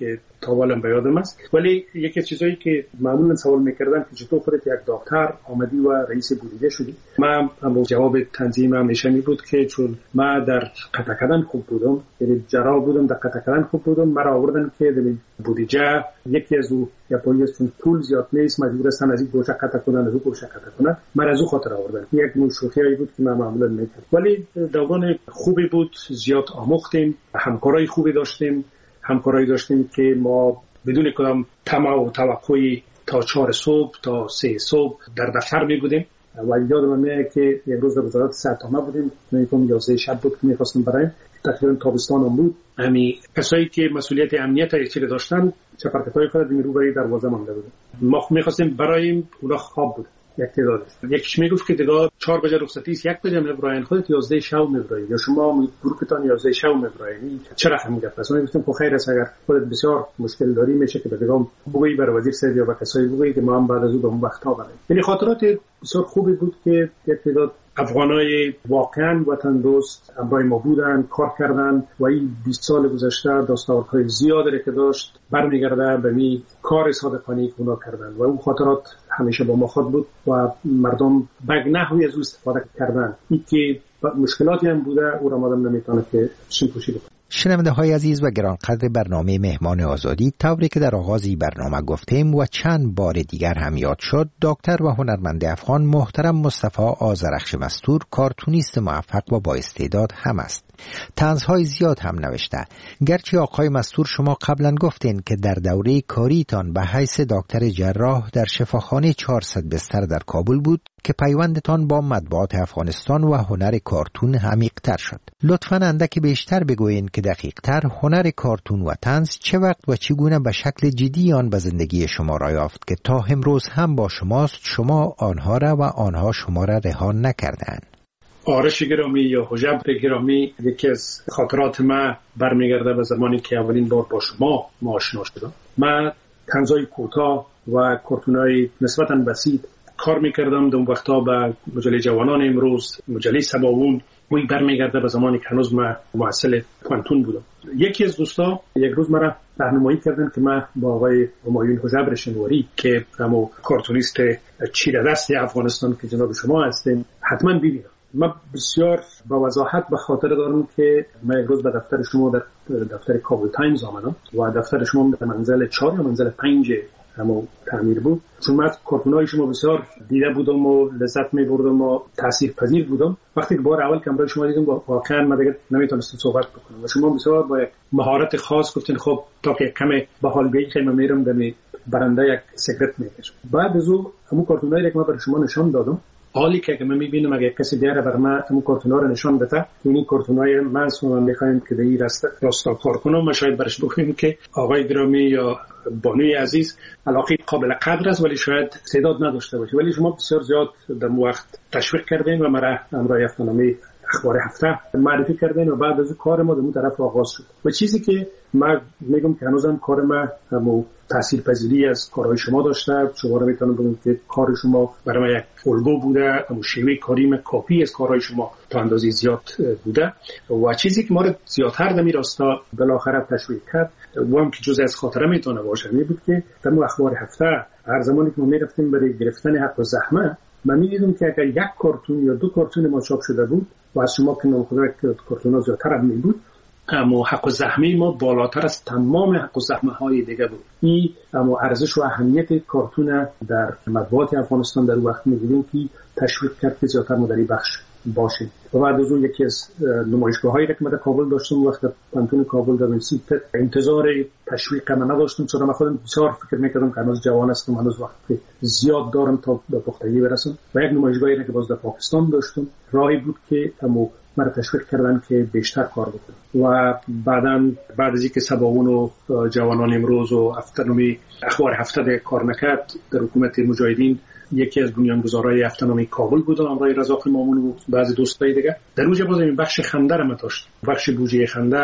تاولم به یادم است. ولی یکی از چیزایی که معمولا سوال میکردن که چطور خودت یک دکتر آمدی و رئیس بودجه شدی، من هم جواب تنظیم همیشه می بود که چون من در قطع کردن خوب بودم، یعنی جراح بودم، در قطع کردن خوب بودم، مرا آوردن که در بودجه یکی از او یا پلیس چون پول زیاد نیست مجبور هستن از این گوشه قطع کنن از اون گوشه قطع کنن، من از اون خاطر آوردن. یک نوع شوخیایی بود که من معمولا میکردم، ولی دوران خوبی بود، زیاد آموختیم، همکارای خوبی داشتیم، همکارایی داشتیم که ما بدون کدام طمع و توقعی تا چهار صبح تا سه صبح در دفتر می بودیم. و یادم میاد که یک روز در وزارت صحت ما بودیم، میگم یازده شب بود که می‌خواستیم برایم تقریبا تابستان هم بود. همین کسایی که مسئولیت امنیت ایچری داشتن چپرکتای خود می رو برای دروازه مانده بودن. ما می‌خواستیم برایم اونا خواب بود. یک تعدادش یکیش میگفت که دیگه چهار بجه رخصتی است، یک بجه میبراین، خودت یازده شب میبراین یا شما گروهتان یازده شب میبراین، چه رقم میگفت؟ اصلا میگفتم خب خیر است اگر خودت بسیار مشکل داری میشه که دیگه بگویی بر وزیر سید یا به کسایی بگویی که ما هم بعد از اون به اون وقت‌ها بریم. یعنی خاطرات بسیار خوبی بود که یک تعداد افغانای واقعا وطن دوست همراه ما بودن، کار کردن و این بیست سال گذشته دستاوردهای زیادی که داشت برمیگرده به می کار صادقانه که اونا کردن و اون خاطرات همیشه با ما خود بود و مردم به نحوی از او استفاده کردن. این که مشکلاتی هم بوده او را مادم نمیتونه که شنپوشی بکنه. شنونده های عزیز و گرانقدر برنامه مهمان آزادی، طوری که در آغازی برنامه گفتیم و چند بار دیگر هم یاد شد، دکتر و هنرمند افغان محترم مصطفی آذرخش مستور کارتونیست موفق و با استعداد هم است. طنزهای زیاد هم نوشته. گرچه آقای مستور شما قبلا گفتین که در دوره کاریتان به حیث دکتر جراح در شفاخانه چهارصد بستر در کابل بود که پیوندتان با مطبوعات افغانستان و هنر کارتون عمیق‌تر شد. لطفاً اندکی بیشتر بگویین که دقیق‌تر هنر کارتون و طنز چه وقت و چگونه به شکل جدی آن به زندگی شما را یافت که تا امروز هم با شماست، شما آنها را و آنها شما را رها نکردند. آرش گرامی یا حجب گرامی، یکی از خاطرات من برمیگرده به زمانی که اولین بار با شما ما آشنا شدم. من طنزهای کوتاه و کارتونای نسبتاً بسیط کار میکردم. در اون وقتا به مجله جوانان امروز، مجله سباوون، وی برمیگرده به زمانی که هنوز من محصل پانتون بودم. یکی از دوستا یک روز مرا راهنمایی کردن که من با آقای همایون حجبر شنواری که همون کارتونیست چیره دست افغانستان که جناب شما هستین حتما ببینم. من بسیار با وضاحت به خاطر دارم که من یک روز به دفتر شما در دفتر کابل تایمز آمدم و دفتر شما در منزل چهار یا منزل پنج همون تعمیر بود. چون من کارتونای شما بسیار دیده بودم و لذت می بردم و تاثیرپذیر بودم. وقتی که بار اول کامرای شما دیدم واقعا من دیگه نمیتونستم صحبت بکنم و شما بسیار با مهارت خاص گفتین خب تا که کم به حال بیای من میرم دمی برنده یک سیگرت میکشم. بعد از اون همون کارتونایی که من برای شما نشان دادم، حالی که من میبینم اگه کسی دیگه بر من همون کارتونا رو نشان بده، این کارتونای من شما میخوایم که در راستا راستا کار کنم، ما شاید برش بگویم که آقای گرامی یا بانوی عزیز علاقه قابل قدر است ولی شاید استعداد نداشته باشه، ولی شما بسیار زیاد در وقت تشویق کردین و مرا همراه افتنامه اخبار هفته معرفی کردین و بعد از کار ما در اون طرف آغاز شد. و چیزی که من میگم که هنوزم کار ما همون تاثیرپذیری از کارهای شما داشته. شما رو میتونم بگم که کار شما برای من یک الگو بوده، همون شیوه کاری من کاپی از کارهای شما تا اندازه زیاد بوده. و چیزی که ما رو زیادتر در این راستا بالاخره تشویق کرد و هم که جزء از خاطره میتونه باشه می بود که در اون اخبار هفته هر زمانی که ما میرفتیم برای گرفتن حق و زحمه، من می‌دیدم که اگر یک کارتون یا دو کارتون ما چاپ شده بود و از شما که نامخدا کارتون‌ها زیادتر هم می بود، اما حق و زحمه ما بالاتر از تمام حق و زحمه های دیگه بود. این اما ارزش و اهمیت کارتون در مطبوعات افغانستان در وقت می‌دیدیم که تشویق کرد که زیادتر ما در این بخش باشیم. و بعد از اون یکی از نمایشگاه‌هایی که من در کابل داشتم وقت پانتون کابل در سیت انتظار تشویق من نداشتم، چون من خودم بسیار فکر می‌کردم که هنوز جوان هستم، هنوز وقت زیاد دارم تا به پختگی برسم. و یک نمایشگاهی که باز در پاکستان داشتم راهی بود که اما مرا تشویق کردن که بیشتر کار بکنم. و بعداً بعد از اینکه سباوون و جوانان امروز و افتنامی اخبار هفته در کار نکرد در حکومت مجاهدین، یکی از بنیانگذارای افتنامی کابل بودم همراه رضا مامون و بعضی دوستای دیگه. در اونجا باز این بخش خنده رو داشت، بخش بودجه خنده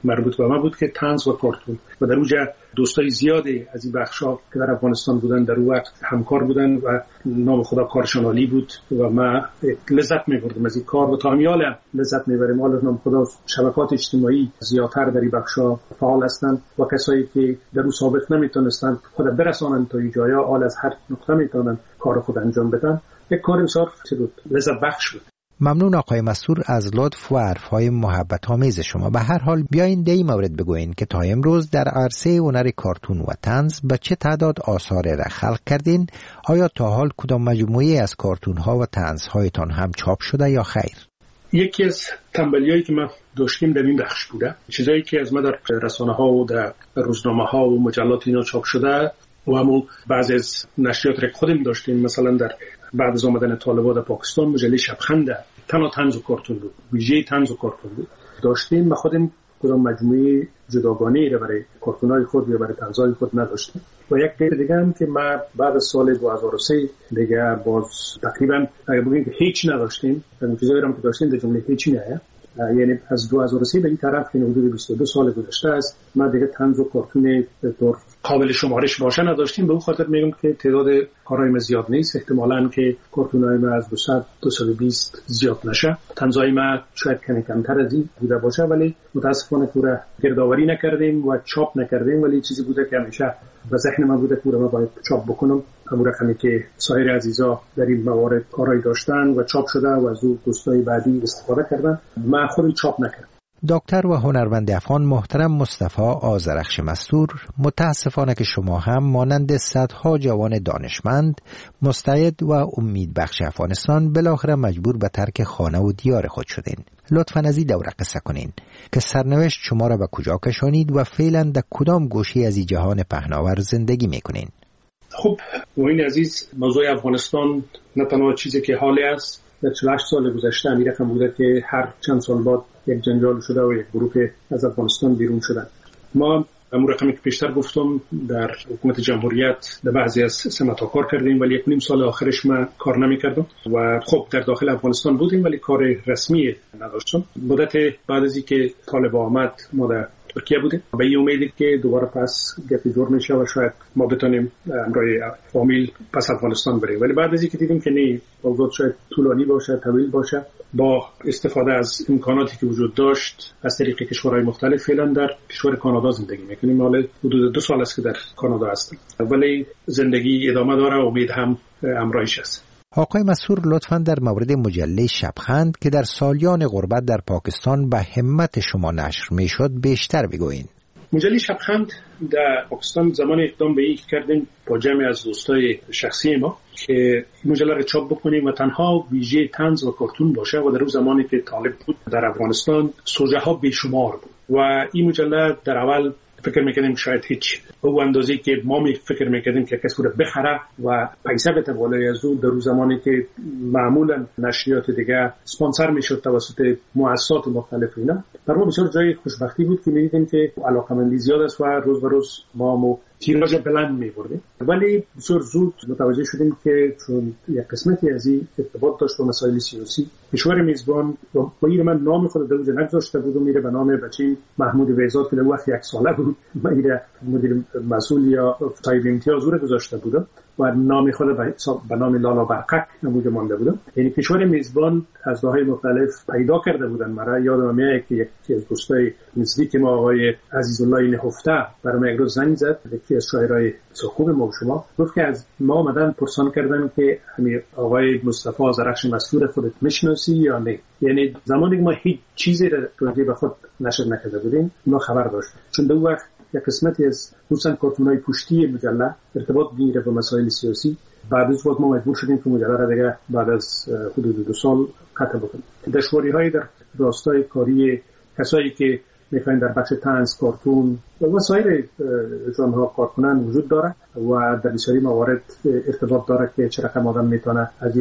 مربوط به ما بود که طنز و کارتون و در اونجا دوستای زیادی از این بخشا که در افغانستان بودن در اون وقت همکار بودن و نام خدا کارشان عالی بود و ما لذت می‌بردیم از این کار و تا همیال لذت می‌بریم. حالا نام خدا شبکات اجتماعی زیادتر در این بخشا فعال هستند و کسایی که در اون سابق نمیتونستند خود برسانند تا این جایا حال از هر نقطه میتونن کار خود انجام بدن. یک کار بسیار لذت بخش بود. ممنون آقای مستور از لطف و حرفهای محبت آمیز شما. به هر حال بیاین در این مورد بگوین که تا امروز در عرصه هنر کارتون و طنز به چه تعداد آثار را خلق کردین؟ آیا تا حال کدام مجموعه از کارتون ها و طنز هایتان هم چاپ شده یا خیر؟ یکی از تنبلیایی که ما داشتیم در این بخش بوده، چیزایی که از ما در رسانه ها و در روزنامه ها و مجلات اینا چاپ شده و همون بعضی از نشریات را خودم داشتیم. مثلا در بعد از آمدن طالبان در پاکستان مجله شبخند تنها طنز و کارتون بود، ویژه طنز و کارتون بود داشتیم. ما خودم کدام مجموعه جداگانه را برای کارتونای خود یا برای طنزهای خود نداشتیم. و یک دید دیگه هم که ما بعد از سال دو هزار و سه دیگه باز تقریبا اگه بگیم که هیچ نداشتیم، اون چیزایی هم که داشتیم در جمله هیچی نه، یعنی از دو هزار و سه به این طرف که حدود بیست و دو سال گذشته است ما دیگه طنز و کارتون طور قابل شمارش باشه نداشتیم. به اون خاطر میگم که تعداد کارهای ما زیاد نیست، احتمالاً که کارتونای ما از دویست تا دویست و بیست زیاد نشه. طنزهای ما شاید کمی کمتر از این بوده باشه، ولی متاسفانه پورا گردآوری نکردیم و چاپ نکردیم، ولی چیزی بوده که همیشه به ذهن من بوده که ما باید چاپ بکنم. همون رقمی که سایر عزیزا در این موارد کارهای داشتن و چاپ شده و از اون دوستای بعدی استفاده کردن، من خودم چاپ نکردم. دکتر و هنرمند افغان محترم مصطفی آذرخش مستور، متاسفانه که شما هم مانند صدها جوان دانشمند مستعد و امید بخش افغانستان بالاخره مجبور به ترک خانه و دیار خود شدین. لطفاً از این دوره قصه کنین که سرنوشت شما را به کجا کشانید و فعلا در کدام گوشه از این جهان پهناور زندگی میکنین؟ خب موین عزیز، موضوع افغانستان نه تنها چیزی که حالی است، در چهل و هشت سال گذشته این رقم بوده که هر چند سال بعد یک جنجال شده و یک گروه از افغانستان بیرون شدن. ما همون رقمی که پیشتر گفتم در حکومت جمهوریت در بعضی از سمت‌ها کار کردیم، ولی یک نیم سال آخرش ما کار نمی‌کردم و خب در داخل افغانستان بودیم ولی کار رسمی نداشتم. مدت بعد از اینکه طالبان آمد ما در ترکیه بودیم و به این امیدی که دوباره پس گپی جور میشه و شاید ما بتونیم همراه فامیل پس افغانستان بریم، ولی بعد از اینکه دیدیم که نه، موضوع شاید طولانی باشه، طویل باشه، با استفاده از امکاناتی که وجود داشت از طریق کشورهای مختلف، فعلا در کشور کانادا زندگی میکنیم. حالا حدود دو سال است که در کانادا هستم، ولی زندگی ادامه داره و امید هم همراهش است. آقای مسئول، لطفاً در مورد مجله شبخند که در سالیان غربت در پاکستان به همت شما نشر میشد بیشتر بگوین. مجله شبخند در پاکستان زمان اقدام به این کردیم با جمع از دوستای شخصی ما که مجله را چاپ بکنیم و تنها ویژه طنز و کارتون باشه و در اون زمانی که طالب بود در افغانستان سوژه ها بیشمار بود و این مجله در اول فکر میکردیم شاید هیچ او اندازه‌ای که ما می فکر میکردیم که کسی رو بخره و پیسه بده بالای از اون، در اون زمانی که معمولا نشریات دیگه اسپانسر میشد توسط مؤسسات مختلف اینا، در ما بسیار جای خوشبختی بود که میدیدیم که علاقمندی زیاد است و روز به روز ما مو تیراژ بلند می‌بردیم. ولی بسیار زود متوجه شدیم که چون یک قسمتی از این ارتباط داشت با مسائل سیاسی، کشور میزبان با این من نام خود در اونجا نگذاشته بود و میره به نام بچه محمود ویزاد که در وقت یک ساله بود میره مدیر مسئول یا صاحب امتیاز رو گذاشته بود و نام خود به نام لالا برقک نموده مانده بود. یعنی کشور میزبان از راههای مختلف پیدا کرده بودن. مرا یادم میاد که یکی از دوستای نزدیک ما آقای عزیزالله نهفته برام یک روز زنگ زد، یکی از شاعرای خوب ما و شما، گفت که از ما آمدن پرسان کردن که همین آقای مصطفی آذرخش مستور خودت میشناسی یا نه. یعنی زمانی که ما هیچ چیزی را به خود نشر نکرده بودیم ما خبر داشت، چون در وقت یک قسمتی از خصوصا کارتونای پشتی مجله ارتباط میگیره با مسائل سیاسی. بعد از وقت ما مجبور شدیم که مجله را دیگه بعد از حدود دو سال قطع بکنیم. دشواری‌های در راستای کاری کسایی که میخواین در بخش طنز، کارتون و سایر ژانرها کار کنن وجود داره و در بسیاری موارد ارتباط داره که چه رقم آدم میتونه از این راه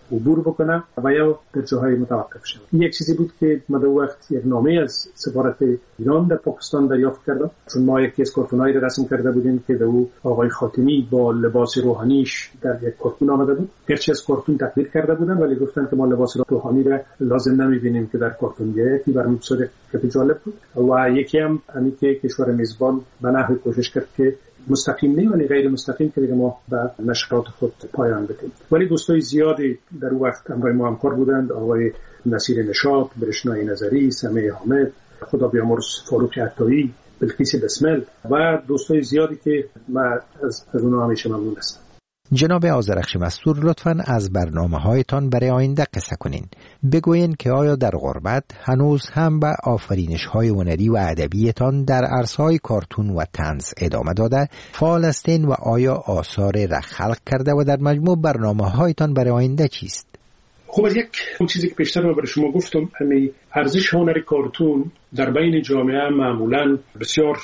عبور بکنه و یا در جاهای متوقف شود. این یک چیزی بود که ما در وقت یک نامه از سفارت ایران در پاکستان دریافت کردم، چون ما یکی از کارتونایی را رسم کرده بودیم که در او آقای خاتمی با لباس روحانیش در یک کارتون آمده بود. گرچه از کارتون تقلید کرده بودن ولی گفتن که ما لباس روحانی را لازم نمی‌بینیم که در کارتون بیاید. این برام بسیار جالب بود. و یکی هم همین که کشور میزبان به نحوی کوشش کرد که مستقیم نه ولی غیر مستقیم که دیگه ما به نشرات خود پایان بدیم. ولی دوستای زیادی در اون وقت همراه ما همکار بودند، آقای نصیر نشاط، برشنای نظری، سمیع حامد، خدا بیامرز فاروق عطایی، بلقیس بسمل و دوستای زیادی که من از از اونها همیشه ممنون هستم. جناب آذرخش مستور، لطفاً از برنامه‌هایتان برای آینده قصه کنین. بگوین که آیا در غربت هنوز هم به آفرینش‌های هنری و ادبیتان در عرصه‌های کارتون و طنز ادامه داده فعال هستین و آیا آثار را خلق کرده و در مجموع برنامه‌هایتان برای آینده چیست؟ خب از یک اون چیزی که پیشتر برای شما گفتم، همین ارزش هنر کارتون در بین جامعه معمولاً بسیار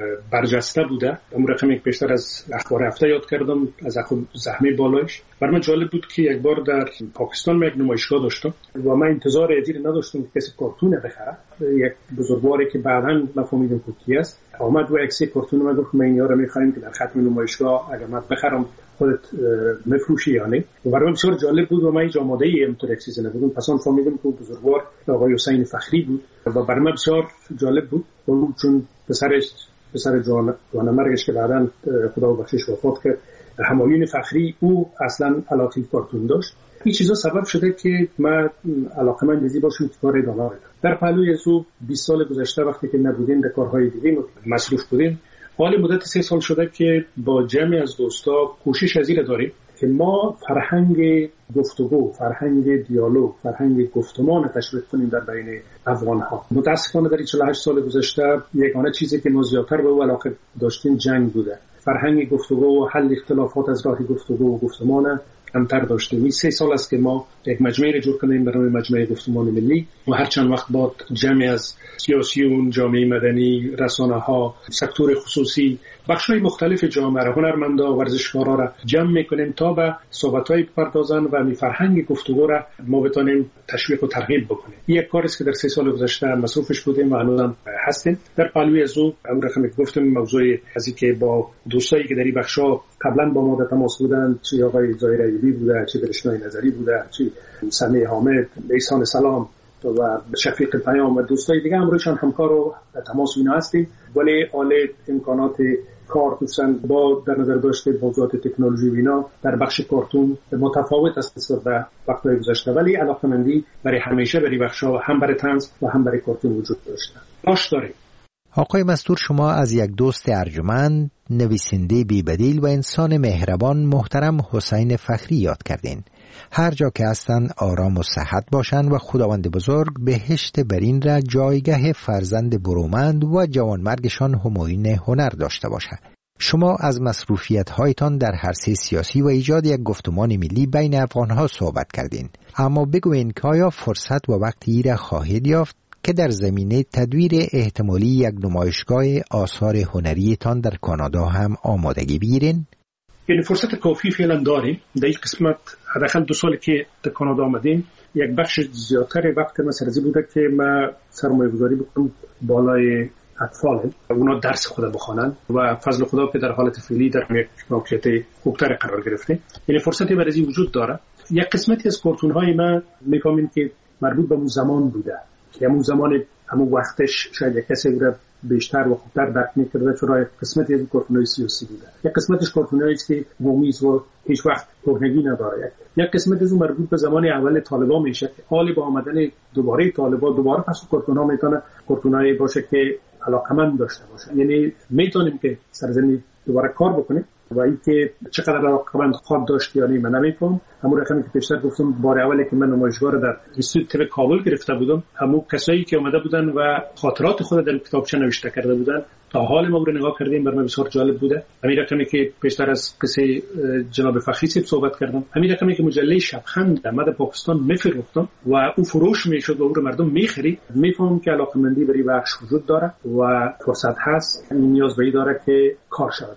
برجسته بوده. اون رقمی که پیشتر از اخبار هفته یاد کردم از اخبار زحمه بالایش، برای من جالب بود که یک بار در پاکستان من یک نمایشگاه داشتم و من انتظار ادیر نداشتم که کسی کارتون بخره. یک بزرگواری که بعداً مفهومیدم که کی است آمد و یک سری کارتون من گفت من اینا رو می‌خوایم که در ختم نمایشگاه اگر من بخرم خودت مفروشی یا نه. و برای من بسیار جالب بود و من هیچ آماده‌ای اینطور چیزی نبودم. پس آن فهمیدم که بزرگوار آقای حسین فخری بود و برای من بسیار جالب بود چون پسرش پسر جوان جوانمرگش که بعداً خدا بخشش وفات کرد، همایون فخری، او اصلا علاقه کارتون داشت. این چیزا سبب شده که من علاقه‌مند بزی باشم که کار ادامه بدم. در پهلوی از او بیست سال گذشته وقتی که نبودیم در کارهای دیگه مصروف بودیم، حال مدت سه سال شده که با جمعی از دوستا کوشش از این داریم که ما فرهنگ گفتگو، فرهنگ دیالوگ، فرهنگ گفتمان تشویق کنیم در بین افغان‌ها. متأسفانه در چهل و هشت سال گذشته یگانه چیزی که ما زیادتر به او علاقه داشتیم جنگ بوده. فرهنگ گفتگو و حل اختلافات از راه گفتگو و گفتمان کمتر داشتیم. این سه سال است که ما یک مجموعه را جور کردیم برای مجموعه گفتمان ملی و هر چند وقت بعد جمعی از سیاسیون، جامعه مدنی، رسانه‌ها، سکتور خصوصی، بخش‌های مختلف جامعه را، هنرمندا و ورزشکارا را جمع می‌کنیم تا به صحبت‌های بپردازن و می فرهنگ گفتگو را ما بتونیم تشویق و ترغیب بکنیم. این یک کاری است که در سه سال گذشته مصروفش بودیم و هنوز هستیم. در پهلوی از او امر رقمی گفتم موضوع از اینکه با دوستایی که در این بخش‌ها قبلا با ما در تماس بودند، چه آقای ظاهر ایوبی بوده، چه برشنای نظری بوده، چه سمیع حامد، احسان سلام و شفیق پیام و دوستای دیگه امروزشان همکار و تماس اینا هستیم. ولی حال امکانات کار دوستان با در نظر داشته موضوعات تکنولوژی و اینا در بخش کارتون متفاوت است نسبت به وقت‌های گذشته، ولی علاقه‌مندی برای همیشه برای بخش‌ها هم برای طنز و هم برای کارتون وجود داشته. باش داریم. آقای مستور، شما از یک دوست ارجمند، نویسنده بی‌بدیل و انسان مهربان محترم حسین فخری یاد کردین. هر جا که هستن آرام و صحت باشن و خداوند بزرگ بهشت برین را جایگاه فرزند برومند و جوانمرگشان همایون هنر داشته باشه. شما از مصروفیت هایتان در عرصه سیاسی و ایجاد یک گفتمان ملی بین افغانها صحبت کردین، اما بگوین که آیا فرصت و وقتی را خواهید یافت که در زمینه تدویر احتمالی یک نمایشگاه آثار هنریتان در کانادا هم آمادگی بگیرین؟ یعنی فرصت کافی فعلا داریم. در این قسمت حداقل دو سالی که در کانادا آمدیم یک بخش زیادتر وقت ما سرزی بوده که ما سرمایه گذاری بکنم بالای اطفال اونا درس خود بخوانن و فضل خدا که در حالت فعلی در یک موقعیت خوبتر قرار گرفته. یعنی فرصتی برای وجود داره. یک قسمتی از کارتون های ما میفهمیم که مربوط به اون زمان بوده که همون زمان همون وقتش شاید یک کسی رو بیشتر و خوبتر درک می‌کرده، چون قسمتی از کارتون‌های سیاسی بوده. یک قسمتش کارتونایی است که مومیز و هیچ وقت کهنگی نداره. یک قسمت از اون مربوط به زمان اول طالبان میشه که حال با آمدن دوباره طالبان دوباره پس کارتون‌ها میتونه کارتونایی باشه که علاقمند داشته باشه. یعنی میتونیم که سرزمین دوباره کار بکنیم و اینکه چقدر علاقمند خود داشت یا نه من نمی‌فهمم. همون رقمی که پیشتر گفتم بار اولی که من نمایشگاه در اینستیتوت کابل گرفته بودم، همون کسایی که اومده بودن و خاطرات خود در کتابچه نوشته کرده بودن تا حال ما رو نگاه کردیم، برام بسیار جالب بوده. همین رقمی که پیشتر از قصه جناب فخری صحبت کردم، همین رقمی که مجله شبخند در پاکستان میفروختم و اون فروش میشد و اون رو مردم میخرید، میفهمم که علاقمندی برای بخش وجود داره و فرصت هست. نیاز به این داره که کار شود.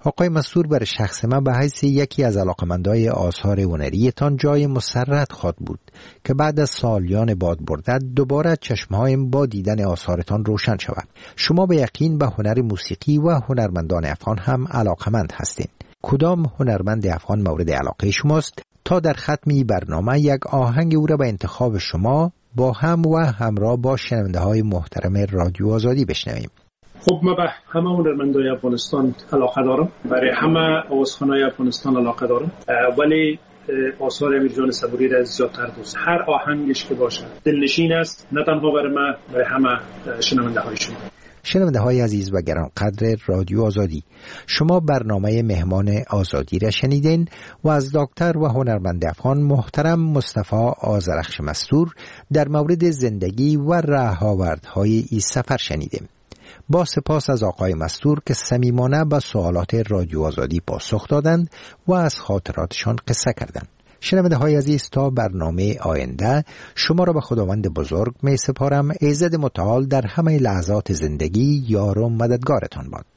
آقای مستور، برای شخص من به حیث یکی از علاقمندای آثار هنریتان جای مسرت خواهد بود که بعد از سالیان باد بردن دوباره چشمهایم با دیدن آثارتان روشن شود. شما به یقین به هنر موسیقی و هنرمندان افغان هم علاقمند هستید. کدام هنرمند افغان مورد علاقه شماست تا در ختمی برنامه یک آهنگ او را به انتخاب شما با هم و همراه با شنونده های محترم رادیو آزادی بشنویم؟ خب ما به همه هنرمندای افغانستان علاقه دارم، برای همه آوازخوانای افغانستان علاقه دارم، ولی آثار امیرجان صبوری را زیادتر دوست. هر آهنگش که باشه دلنشین است، نه تنها برای من، برای همه شنونده های شما. شنونده های عزیز و گرانقدر رادیو آزادی، شما برنامه مهمان آزادی را شنیدین و از دکتر و هنرمند افغان محترم مصطفی آذرخش مستور در مورد زندگی و راه‌آوردهای این سفر شنیدیم. با سپاس از آقای مستور که صمیمانه به سوالات رادیو آزادی پاسخ دادند و از خاطراتشان قصه کردند. شنونده های عزیز، تا برنامه آینده شما را به خداوند بزرگ می سپارم. ایزد متعال در همه لحظات زندگی یار و مددگارتان باد.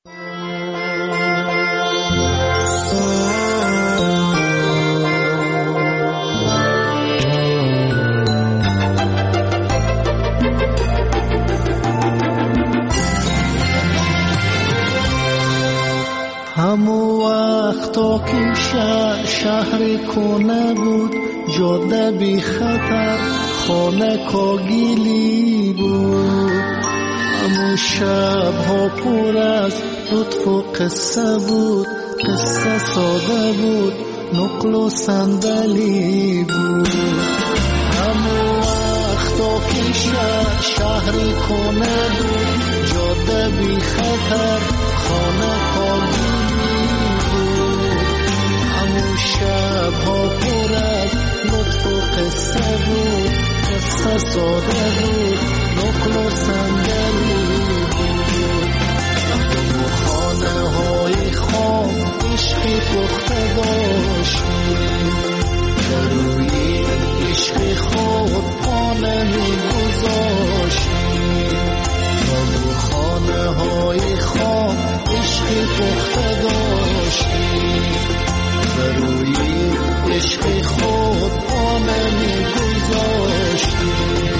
همو وقتا که شهر شهر کنه بود، جاده بی خطر خانه کاگیلی بود. همو شب ها پر از لطف و قصه بود، قصه ساده بود، نقل و صندلی بود. همو وقتا که شهر شهر کنه بود، جاده بی خطر خانه کاگیلی. شب ها پر از لطف و قصه بود، قصه ساده بود، نقل و صندلی بود. و خانه های خام عشقی پخته داشتیم، در روی عشق خود پا نمی گذاشتیم. و خانه های خام عشقی پخته داشتیم، روی عشق خود آمه می گذاشتیم.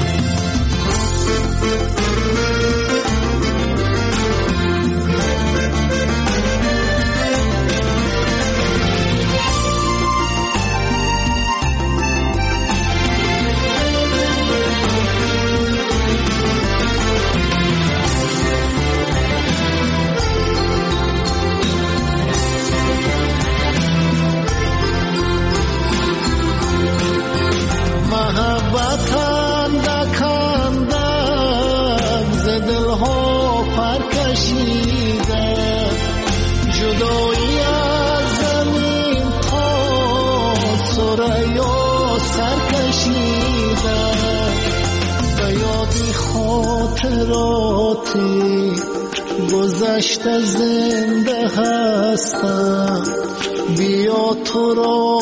خاطراتی گذشته زنده هستم، بیا تو را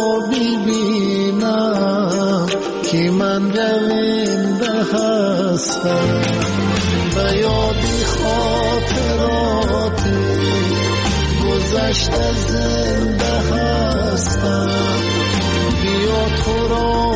ببینم که من رونده هستم. به یادی خاطراتی گذشته زنده هستم، بیا تو را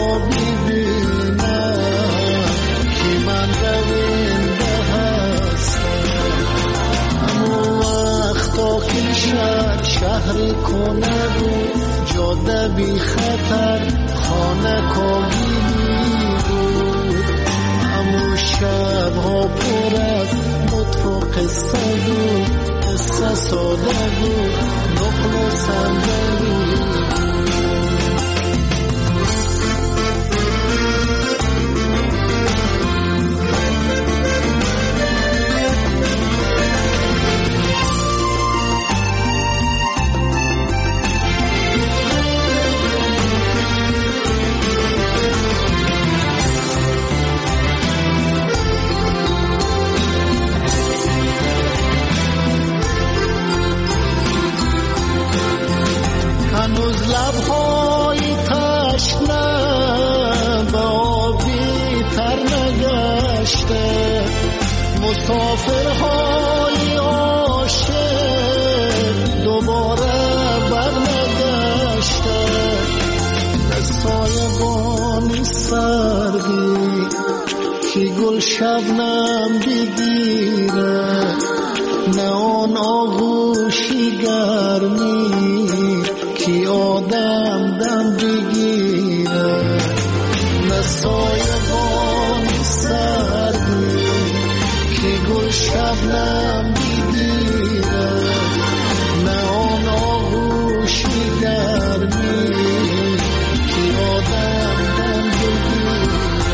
ببینم که من رونده هستم. همو وقتا که شهر شهر کنه بود، جاده بی خطر خانه کاگیلی بود. همو شبها پر از لطف و قصه بود، قصه ساده بود، نقل و صندلی بود. هنوز لبهای تشنه به آبی تر نگشته، مسافرهای عاشق سردی که گل شبنم بگیره، نه آن آغوشی گرمی که آدم دم بگیره، نه سایبان سردی که گل شبنم بگیره، نه آن آغوشی گرمی که آدم دم بگیره.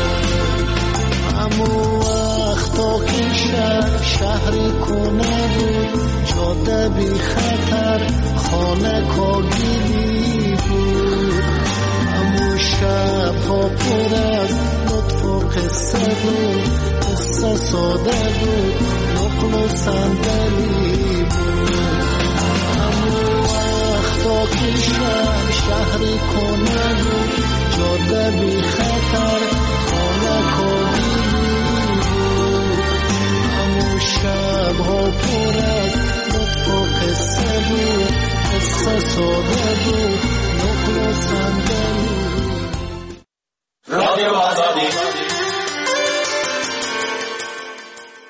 همون وقتا که شهر شهر کنه بود، جاده بی خطر خانه کاگیری بود، همون شبها پر از لطف و قصه بود، قصه ساده بود، نقل و صندلی بود. همون وقتا که شهر شهر کنه بود، جاده بی خطر خانه کاگیری